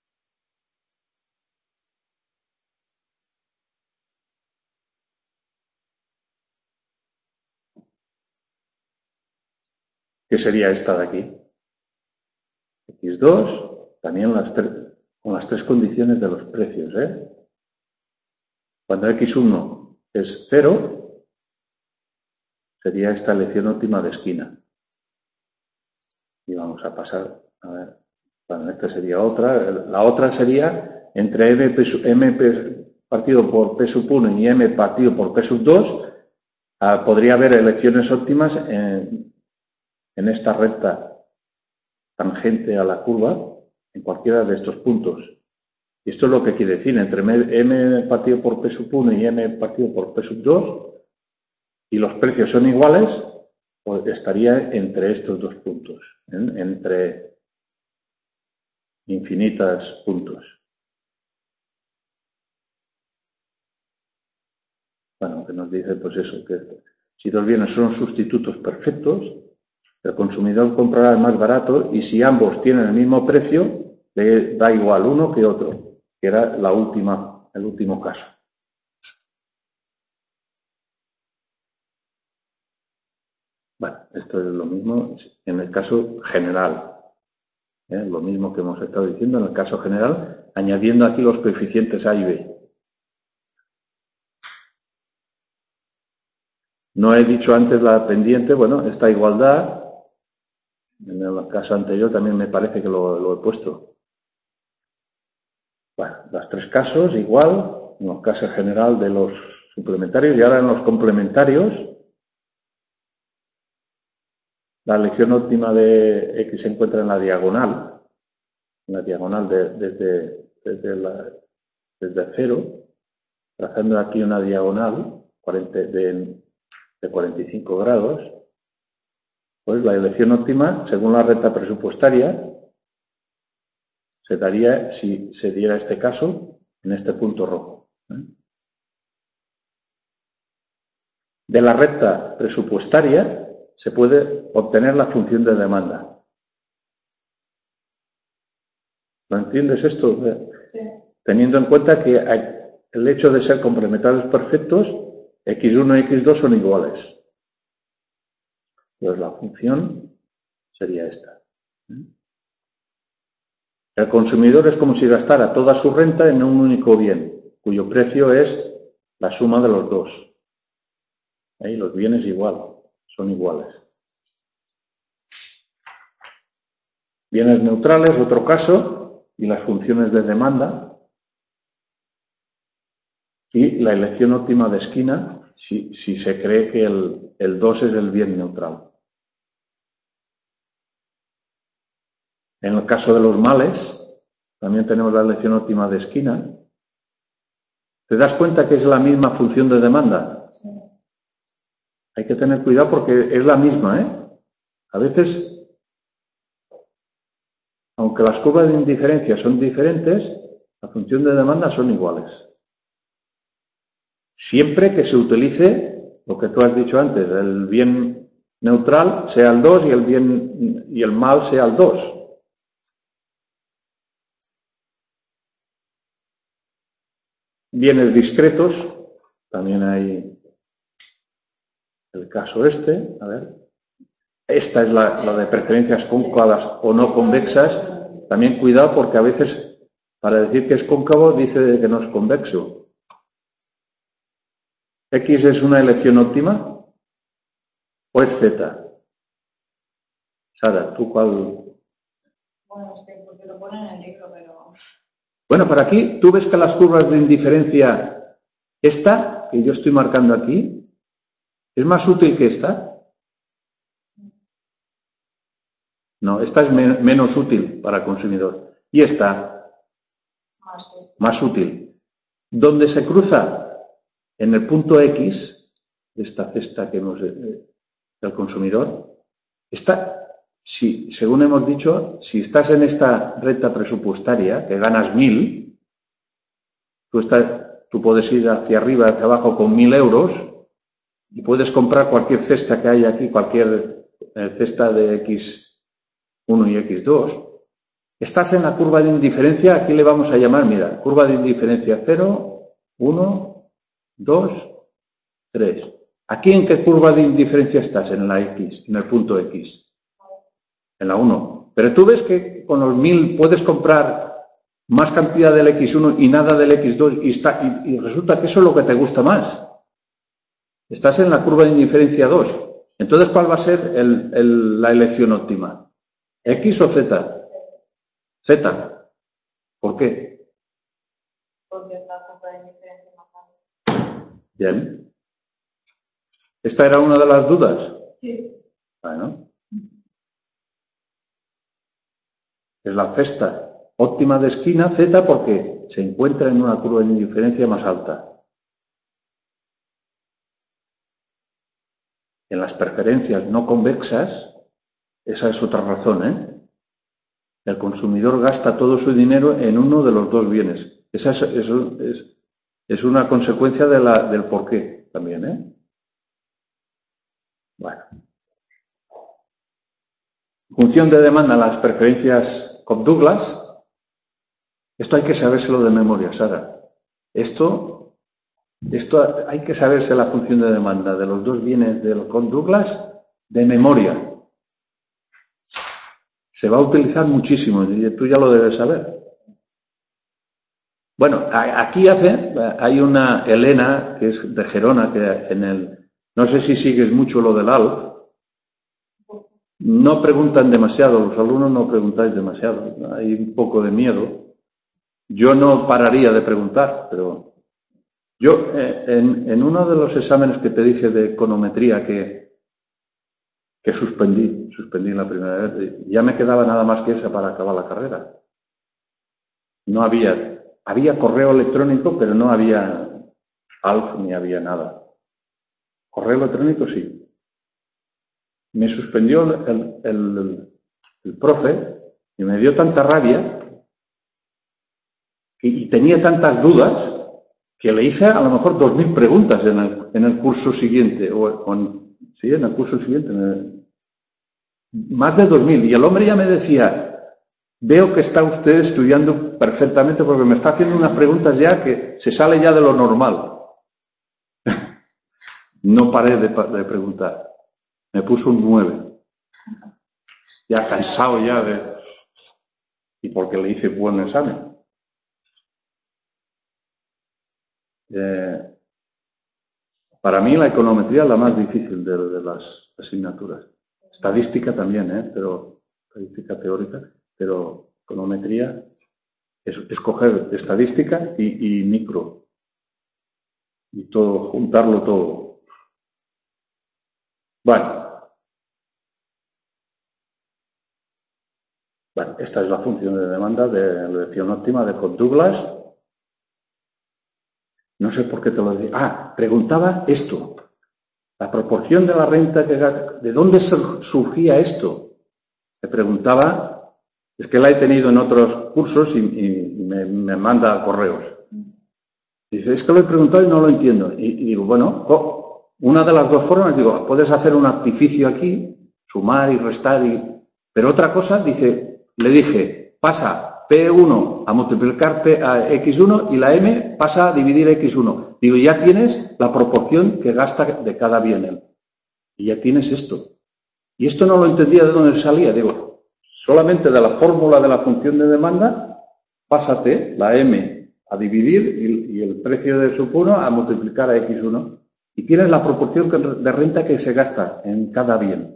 ¿Qué sería esta de aquí? equis dos, también las tres, con las tres condiciones de los precios. ¿eh? Cuando equis uno es cero, sería esta elección óptima de esquina. Y vamos a pasar, a ver, bueno, esta sería otra. La otra sería entre M, M partido por P sub uno y M partido por P sub dos, ah, podría haber elecciones óptimas en, en esta recta tangente a la curva, en cualquiera de estos puntos. Y esto es lo que quiere decir, entre M partido por P sub uno y M partido por P sub dos, y los precios son iguales, pues estaría entre estos dos puntos, ¿eh? Entre infinitas puntos. Bueno, que nos dice pues eso, que si dos bienes son sustitutos perfectos, el consumidor comprará el más barato y si ambos tienen el mismo precio, le da igual uno que otro, que era la última, el último caso. Bueno, esto es lo mismo en el caso general. ¿eh? Lo mismo que hemos estado diciendo en el caso general, añadiendo aquí los coeficientes A y B. No he dicho antes la pendiente, bueno, esta igualdad, en el caso anterior también me parece que lo, lo he puesto. Bueno, los tres casos igual, en el caso general de los suplementarios y ahora en los complementarios. La elección óptima de X se encuentra en la diagonal, en la diagonal de, desde, desde, la, desde cero, trazando aquí una diagonal cuarenta, de, de cuarenta y cinco grados, pues la elección óptima, según la recta presupuestaria, se daría, si se diera este caso, en este punto rojo. ¿eh? De la recta presupuestaria se puede obtener la función de demanda. ¿Lo entiendes esto? Sí. Teniendo en cuenta que el hecho de ser complementarios perfectos, equis uno y equis dos son iguales. Pues la función sería esta. El consumidor es como si gastara toda su renta en un único bien, cuyo precio es la suma de los dos. Ahí los bienes igual, son iguales. Bienes neutrales, otro caso, y las funciones de demanda. Y la elección óptima de esquina, si, si se cree que el, el dos es el bien neutral. En el caso de los males, también tenemos la elección óptima de esquina. ¿Te das cuenta que es la misma función de demanda? Sí. Hay que tener cuidado porque es la misma, ¿eh? A veces, aunque las curvas de indiferencia son diferentes, la función de demanda son iguales. Siempre que se utilice lo que tú has dicho antes, el bien neutral sea el dos y el bien y el mal sea el dos. Bienes discretos, también hay el caso este, a ver. esta es la, la de preferencias cóncavas o no convexas. También cuidado porque a veces para decir que es cóncavo dice que no es convexo. ¿X es una elección óptima o es Z? Sara, ¿tú cuál? Bueno, es que porque lo pone en el libro, pero... Bueno, para aquí, tú ves que las curvas de indiferencia, esta, que yo estoy marcando aquí, ¿es más útil que esta? No, esta es men menos útil para el consumidor. Y esta, Más útil. más útil. ¿Dónde se cruza? En el punto X, de esta cesta que hemos, eh, del consumidor, está... Si, según hemos dicho, si estás en esta recta presupuestaria, que ganas mil, tú, estás, tú puedes ir hacia arriba, hacia abajo con mil euros y puedes comprar cualquier cesta que hay aquí, cualquier eh, cesta de equis uno y equis dos. Estás en la curva de indiferencia, aquí le vamos a llamar, mira, curva de indiferencia cero, uno, dos, tres. ¿Aquí en qué curva de indiferencia estás? En la X, en el punto X. En la uno. Pero tú ves que con los mil puedes comprar más cantidad del equis uno y nada del equis dos y, está, y, y resulta que eso es lo que te gusta más. Estás en la curva de indiferencia dos. Entonces, ¿cuál va a ser el, el, la elección óptima? ¿X o Z? Z. ¿Por qué? Porque es la curva de indiferencia más alta. Bien. ¿Esta era una de las dudas? Sí. Bueno. Es la cesta óptima de esquina Z porque se encuentra en una curva de indiferencia más alta. En las preferencias no convexas, esa es otra razón, ¿eh? El consumidor gasta todo su dinero en uno de los dos bienes. Esa es, es, es, es una consecuencia de la, del porqué también, ¿eh? Bueno. Función de demanda, las preferencias Cobb-Douglas. Esto hay que sabérselo de memoria, Sara. Esto, esto hay que saberse la función de demanda de los dos bienes del Cobb-Douglas de memoria. Se va a utilizar muchísimo y tú ya lo debes saber. Bueno, aquí hace, hay una Elena, que es de Gerona, que en el, no sé si sigues mucho lo del A L F, no preguntan demasiado, los alumnos no preguntáis demasiado, hay un poco de miedo. Yo no pararía de preguntar, pero yo eh, en, en uno de los exámenes que te dije de econometría que, que suspendí, suspendí la primera vez, ya me quedaba nada más que esa para acabar la carrera. No había, había correo electrónico, pero no había A L F ni había nada. Correo electrónico sí. Me suspendió el, el, el profe y me dio tanta rabia y tenía tantas dudas que le hice a lo mejor dos mil preguntas en el, en el curso siguiente, o, o en, sí, en el curso siguiente, en el, más de dos mil. Y el hombre ya me decía, veo que está usted estudiando perfectamente porque me está haciendo unas preguntas ya que se sale ya de lo normal. No paré de, de preguntar. Me puso un nueve. Ya cansado ya de... Y porque le hice buen examen. Eh, para mí la econometría es la más difícil de, de las asignaturas. Estadística también, ¿eh? Pero estadística teórica, pero econometría es escoger estadística y, y micro y todo, juntarlo todo. Bueno. Bueno, esta es la función de demanda de la elección óptima de Cobb-Douglas. No sé por qué te lo digo. Ah, preguntaba esto. La proporción de la renta que gasta. ¿De dónde surgía esto? Me preguntaba. Es que la he tenido en otros cursos y, y me, me manda correos. Dice, es que lo he preguntado y no lo entiendo. Y, y digo, bueno, oh, una de las dos formas, digo, puedes hacer un artificio aquí, sumar y restar. Y, pero otra cosa, dice, le dije, pasa P uno a multiplicar P a equis uno y la M pasa a dividir equis uno. Digo, ya tienes la proporción que gasta de cada bien. Y ya tienes esto. Y esto no lo entendía de dónde salía. Digo, solamente de la fórmula de la función de demanda, pásate la M a dividir y, y el precio de sub uno a multiplicar a equis uno. Y tienes la proporción de renta que se gasta en cada bien.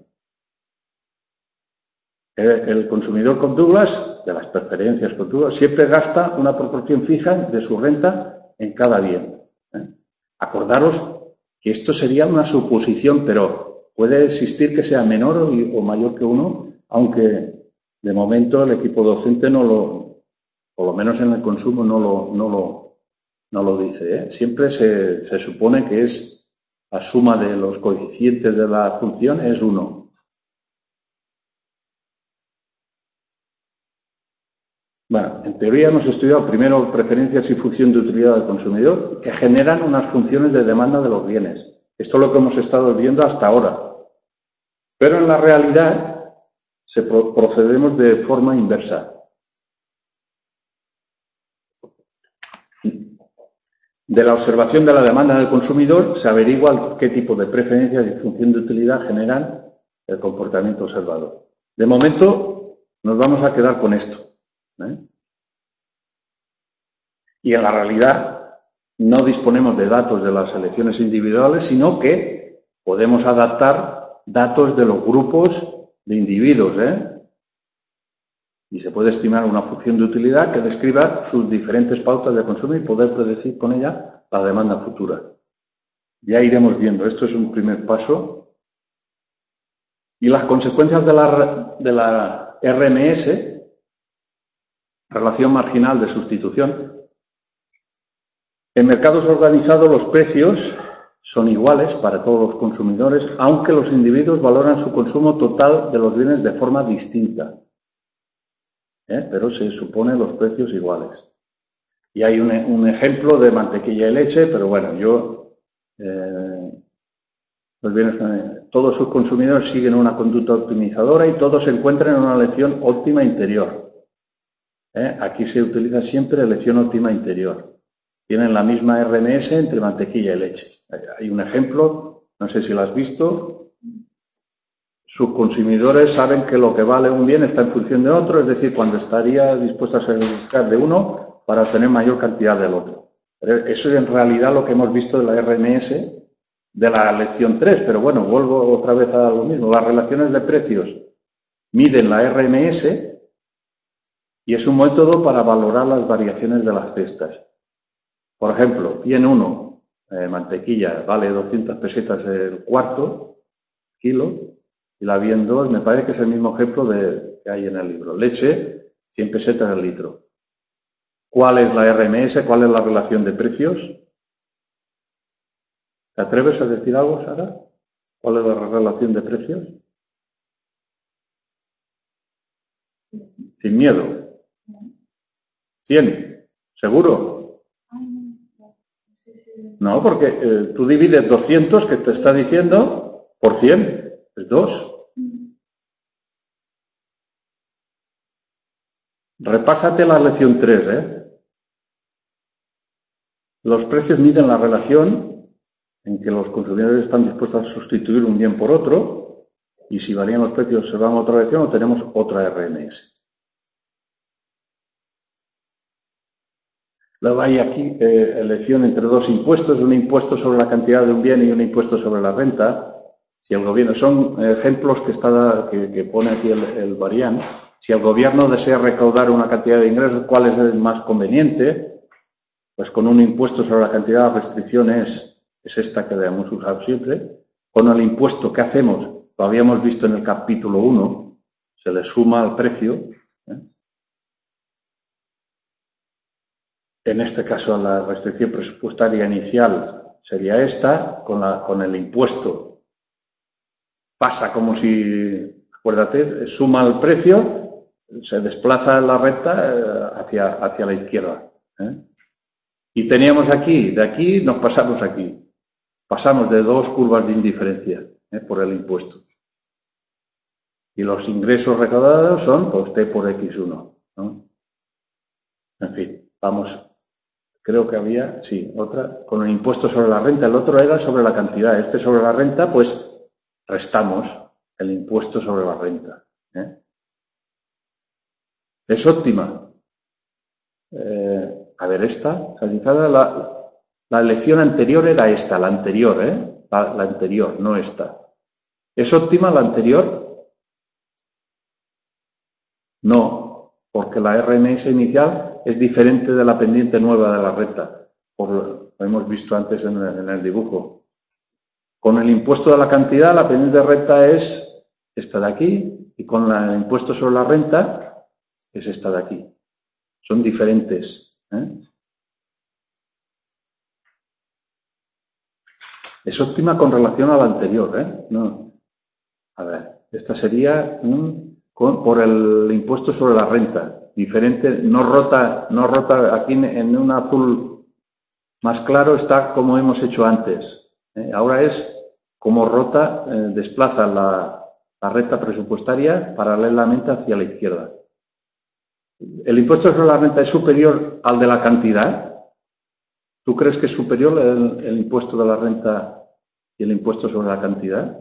El consumidor con Douglas, de las preferencias con Douglas, siempre gasta una proporción fija de su renta en cada bien. ¿eh? Acordaros que esto sería una suposición, pero puede existir que sea menor o, o mayor que uno, aunque de momento el equipo docente no lo, por lo menos en el consumo, no lo, no lo, no lo dice. ¿eh? Siempre se, se supone que es la suma de los coeficientes de la función es uno. Bueno, en teoría hemos estudiado primero preferencias y función de utilidad del consumidor que generan unas funciones de demanda de los bienes. Esto es lo que hemos estado viendo hasta ahora. Pero en la realidad se pro- procedemos de forma inversa. De la observación de la demanda del consumidor se averigua qué tipo de preferencias y función de utilidad generan el comportamiento observado. De momento nos vamos a quedar con esto. ¿eh? Y en la realidad no disponemos de datos de las elecciones individuales, sino que podemos adaptar datos de los grupos de individuos. ¿eh? Y se puede estimar una función de utilidad que describa sus diferentes pautas de consumo y poder predecir con ella la demanda futura. Ya iremos viendo. Esto es un primer paso. Y las consecuencias de la, de la R M S, relación marginal de sustitución. En mercados organizados los precios son iguales para todos los consumidores, aunque los individuos valoran su consumo total de los bienes de forma distinta. ¿Eh? Pero se suponen los precios iguales. Y hay un, un ejemplo de mantequilla y leche, pero bueno, yo, eh, los bienes, eh, todos sus consumidores siguen una conducta optimizadora y todos se encuentran en una elección óptima interior. ¿Eh? Aquí se utiliza siempre elección óptima interior. Tienen la misma R M S entre mantequilla y leche. Hay un ejemplo, no sé si lo has visto. Sus consumidores saben que lo que vale un bien está en función de otro, es decir, cuando estaría dispuesto a sacrificar de uno para obtener mayor cantidad del otro. Pero eso es en realidad lo que hemos visto de la R M S de la lección tres, pero bueno, vuelvo otra vez a lo mismo. Las relaciones de precios miden la R M S y es un método para valorar las variaciones de las cestas. Por ejemplo, bien uno, eh, mantequilla, vale doscientas pesetas el cuarto kilo, y la bien dos me parece que es el mismo ejemplo de, que hay en el libro. Leche, cien pesetas el litro. ¿Cuál es la R M S? ¿Cuál es la relación de precios? ¿Te atreves a decir algo, Sara? ¿Cuál es la relación de precios? Sin miedo. cien. ¿Seguro? No, porque eh, tú divides doscientos, que te está diciendo, por cien. Es dos. Repásate la lección tres, ¿eh? Los precios miden la relación en que los consumidores están dispuestos a sustituir un bien por otro, y si varían los precios se van a otra lección o tenemos otra R M S. Luego hay aquí eh, elección entre dos impuestos, un impuesto sobre la cantidad de un bien y un impuesto sobre la renta. Si el gobierno, son ejemplos que, está, que, que pone aquí el, el Varian. Si el gobierno desea recaudar una cantidad de ingresos, ¿cuál es el más conveniente? Pues con un impuesto sobre la cantidad de restricciones, es esta que debemos usar siempre. Con el impuesto, ¿qué hacemos? Lo habíamos visto en el capítulo uno, se le suma al precio. ¿eh? En este caso, la restricción presupuestaria inicial sería esta, con, la, con el impuesto. Pasa como si, acuérdate, suma el precio, se desplaza la recta hacia, hacia la izquierda. ¿eh? Y teníamos aquí, de aquí nos pasamos aquí. Pasamos de dos curvas de indiferencia ¿eh? por el impuesto. Y los ingresos recaudados son pues T por equis uno. ¿no? En fin, vamos. Creo que había, sí, otra, con el impuesto sobre la renta. El otro era sobre la cantidad. Este sobre la renta, pues restamos. el impuesto sobre la renta. ¿eh? ¿Es óptima? Eh, a ver, esta, la, la elección anterior era esta, la anterior, ¿eh? La, la anterior, no esta. ¿Es óptima la anterior? No, porque la R M S inicial es diferente de la pendiente nueva de la renta, por lo hemos visto antes en el, en el dibujo. Con el impuesto de la cantidad, la pendiente de renta es esta de aquí, y con la, el impuesto sobre la renta es esta de aquí. Son diferentes. ¿eh? Es óptima con relación a la anterior, ¿eh? No. A ver, esta sería un, con, por el impuesto sobre la renta. Diferente, no rota, no rota, aquí en, en un azul más claro está como hemos hecho antes. ¿eh? Ahora es como rota, eh, desplaza la, la recta presupuestaria paralelamente hacia la izquierda. ¿El impuesto sobre la renta es superior al de la cantidad? ¿Tú crees que es superior el, el impuesto de la renta y el impuesto sobre la cantidad?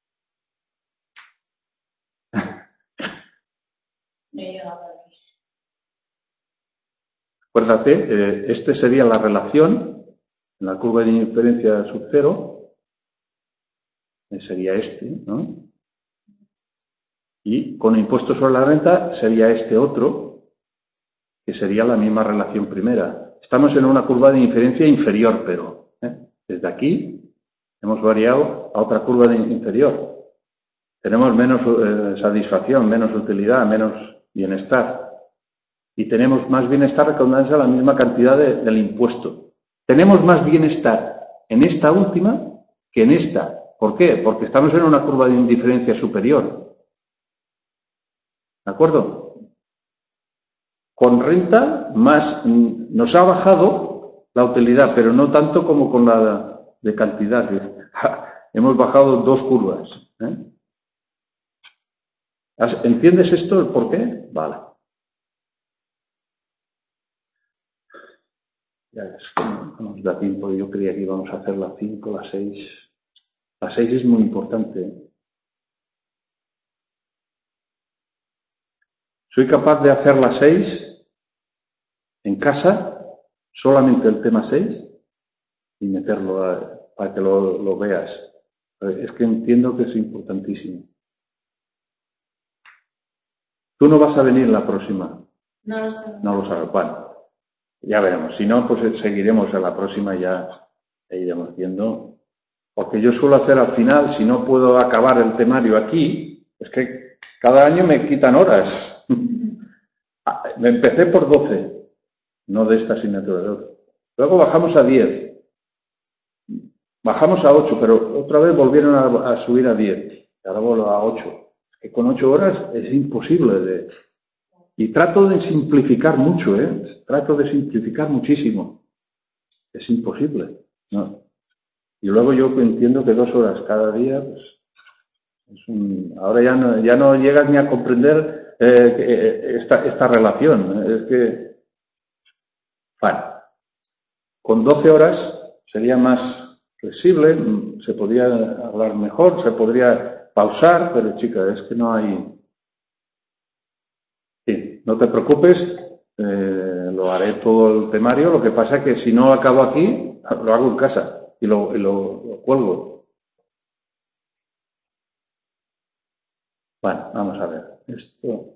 Acuérdate, eh, este sería la relación en la curva de indiferencia sub cero, eh, sería este, ¿no? Y con impuesto sobre la renta sería este otro, que sería la misma relación primera. Estamos en una curva de indiferencia inferior, pero ¿eh? desde aquí hemos variado a otra curva de inferior. Tenemos menos eh, satisfacción, menos utilidad, menos bienestar. Y tenemos más bienestar recaudándose a la misma cantidad de, del impuesto. Tenemos más bienestar en esta última que en esta. ¿Por qué? Porque estamos en una curva de indiferencia superior. ¿De acuerdo? Con renta más nos ha bajado la utilidad, pero no tanto como con la de cantidad. Hemos bajado dos curvas. ¿eh? ¿Entiendes esto? ¿El por qué? Vale. Ya es que no nos da tiempo. Yo creía que íbamos a hacer las cinco, las seis. La seis es muy importante. Soy capaz de hacer las seis en casa, solamente el tema seis, y meterlo a, para que lo, lo veas. Es que entiendo que es importantísimo. Tú no vas a venir la próxima. No lo sé. No lo sabes. Bueno, ya veremos. Si no, pues seguiremos a la próxima y ya iremos viendo. Porque yo suelo hacer al final, si no puedo acabar el temario aquí, es que cada año me quitan horas. Me empecé por doce, no de esta asignatura de otra. Luego bajamos a diez. Bajamos a ocho, pero otra vez volvieron a, a subir a diez. Ahora vuelvo a ocho. Es que con ocho horas es imposible de... Y trato de simplificar mucho, ¿eh? Trato de simplificar muchísimo. Es imposible, ¿no? Y luego yo entiendo que dos horas cada día, pues, es un... ahora ya no, ya no llegas ni a comprender eh, esta, esta relación. Es que, bueno, con doce horas sería más flexible, se podría hablar mejor, se podría pausar, pero chica, es que no hay... Sí, no te preocupes, eh, lo haré todo el temario, lo que pasa es que si no acabo aquí, lo hago en casa y lo, y lo, lo cuelgo. Bueno, vamos a ver. Esto.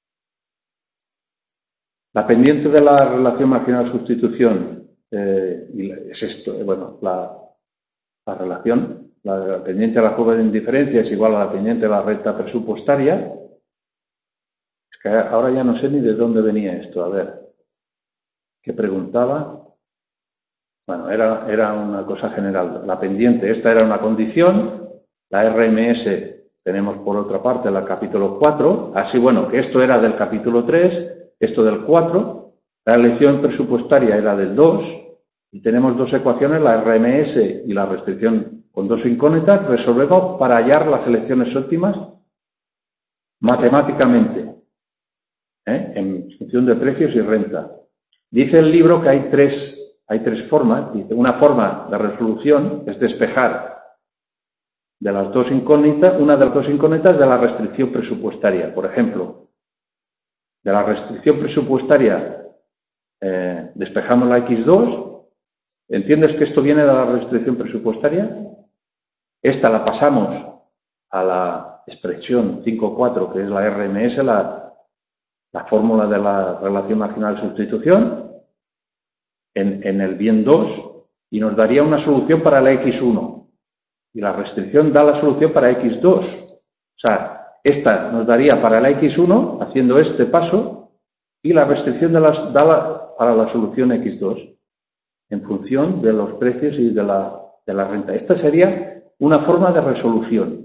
La pendiente de la relación marginal-sustitución eh, es esto, eh, bueno, la, la relación, la, la pendiente de la curva de indiferencia es igual a la pendiente de la recta presupuestaria. Es que ahora ya no sé ni de dónde venía esto. A ver, ¿qué preguntaba? Bueno, era, era una cosa general. La pendiente, esta era una condición. La R M S tenemos por otra parte el capítulo cuatro. Así, bueno, que esto era del capítulo tres, esto del cuatro. La elección presupuestaria era del dos. Y tenemos dos ecuaciones, la R M S y la restricción con dos incógnitas. Resolvemos para hallar las elecciones óptimas matemáticamente, ¿eh? En función de precios y renta. Dice el libro que hay tres, hay tres formas. Dice, una forma de resolución es despejar de las dos incógnitas, una de las dos incógnitas de la restricción presupuestaria. Por ejemplo, de la restricción presupuestaria eh, despejamos la equis dos. ¿Entiendes que esto viene de la restricción presupuestaria? Esta la pasamos a la expresión cinco cuatro, que es la erre eme ese, la, la fórmula de la relación marginal de sustitución, en, en el bien dos, y nos daría una solución para la equis uno. Y la restricción da la solución para equis dos. O sea, esta nos daría para la equis uno, haciendo este paso, y la restricción de las, da la, para la solución equis dos, en función de los precios y de la, de la renta. Esta sería una forma de resolución.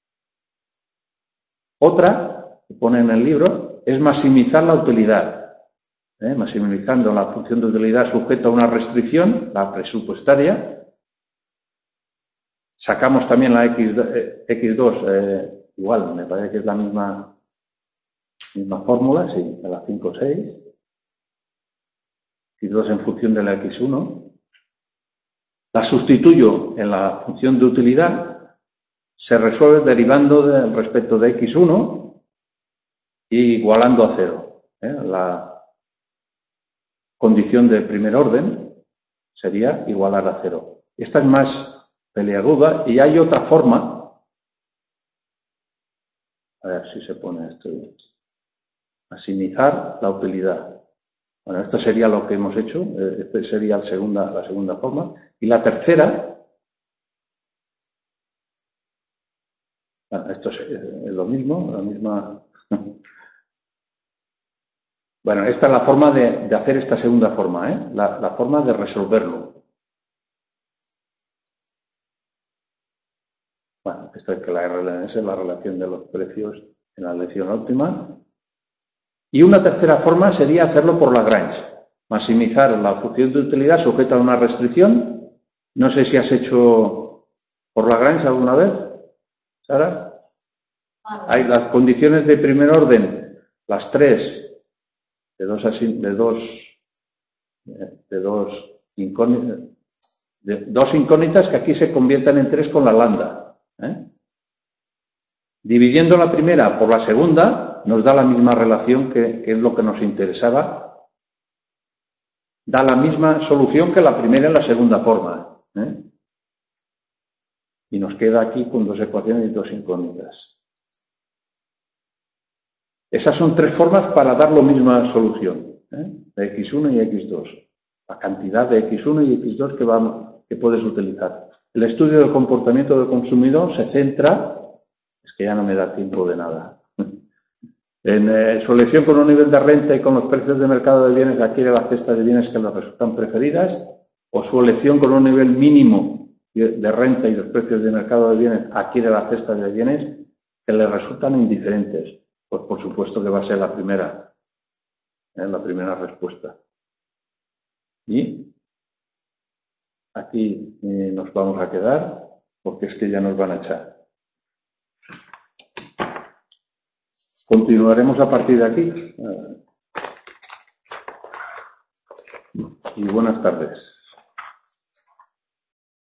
Otra, que pone en el libro, es maximizar la utilidad. ¿eh? Maximizando la función de utilidad sujeta a una restricción, la presupuestaria. Sacamos también la equis dos, eh, igual, me parece que es la misma, misma fórmula, sí, de la cinco seis. equis dos en función de la equis uno. La sustituyo en la función de utilidad, se resuelve derivando de, respecto de equis uno y igualando a cero. ¿eh? La condición de primer orden sería igualar a cero. Esta es más peliaguda y hay otra forma. A ver si se pone esto. Maximizar la utilidad. Bueno, esto sería lo que hemos hecho. Esta sería la segunda, la segunda forma. Y la tercera, esto es, es lo mismo, la misma. Bueno, esta es la forma de, de hacer esta segunda forma, ¿eh? la, la forma de resolverlo. Bueno, esta es que la erre eme ese es la relación de los precios en la elección óptima. Y una tercera forma sería hacerlo por Lagrange. Maximizar la función de utilidad sujeta a una restricción. No sé si has hecho por Lagrange alguna vez, Sara. Hay las condiciones de primer orden, las tres, de dos, de dos, de dos incógnitas, de dos incógnitas que aquí se convierten en tres con la lambda. ¿eh? Dividiendo la primera por la segunda, nos da la misma relación que, que es lo que nos interesaba. Da la misma solución que la primera y la segunda forma. ¿eh? Y nos queda aquí con dos ecuaciones y dos incógnitas. Esas son tres formas para dar la misma solución. ¿eh? De equis uno y equis dos. La cantidad de equis uno y equis dos que, vamos, que puedes utilizar. El estudio del comportamiento del consumidor se centra, es que ya no me da tiempo de nada, en eh, su elección con un nivel de renta y con los precios de mercado de bienes adquiere la cesta de bienes que le resultan preferidas, o su elección con un nivel mínimo de renta y los precios de mercado de bienes adquiere la cesta de bienes que le resultan indiferentes. Pues por supuesto que va a ser la primera, ¿eh? la primera respuesta. Y aquí eh, nos vamos a quedar porque es que ya nos van a echar. Continuaremos a partir de aquí. Y buenas tardes.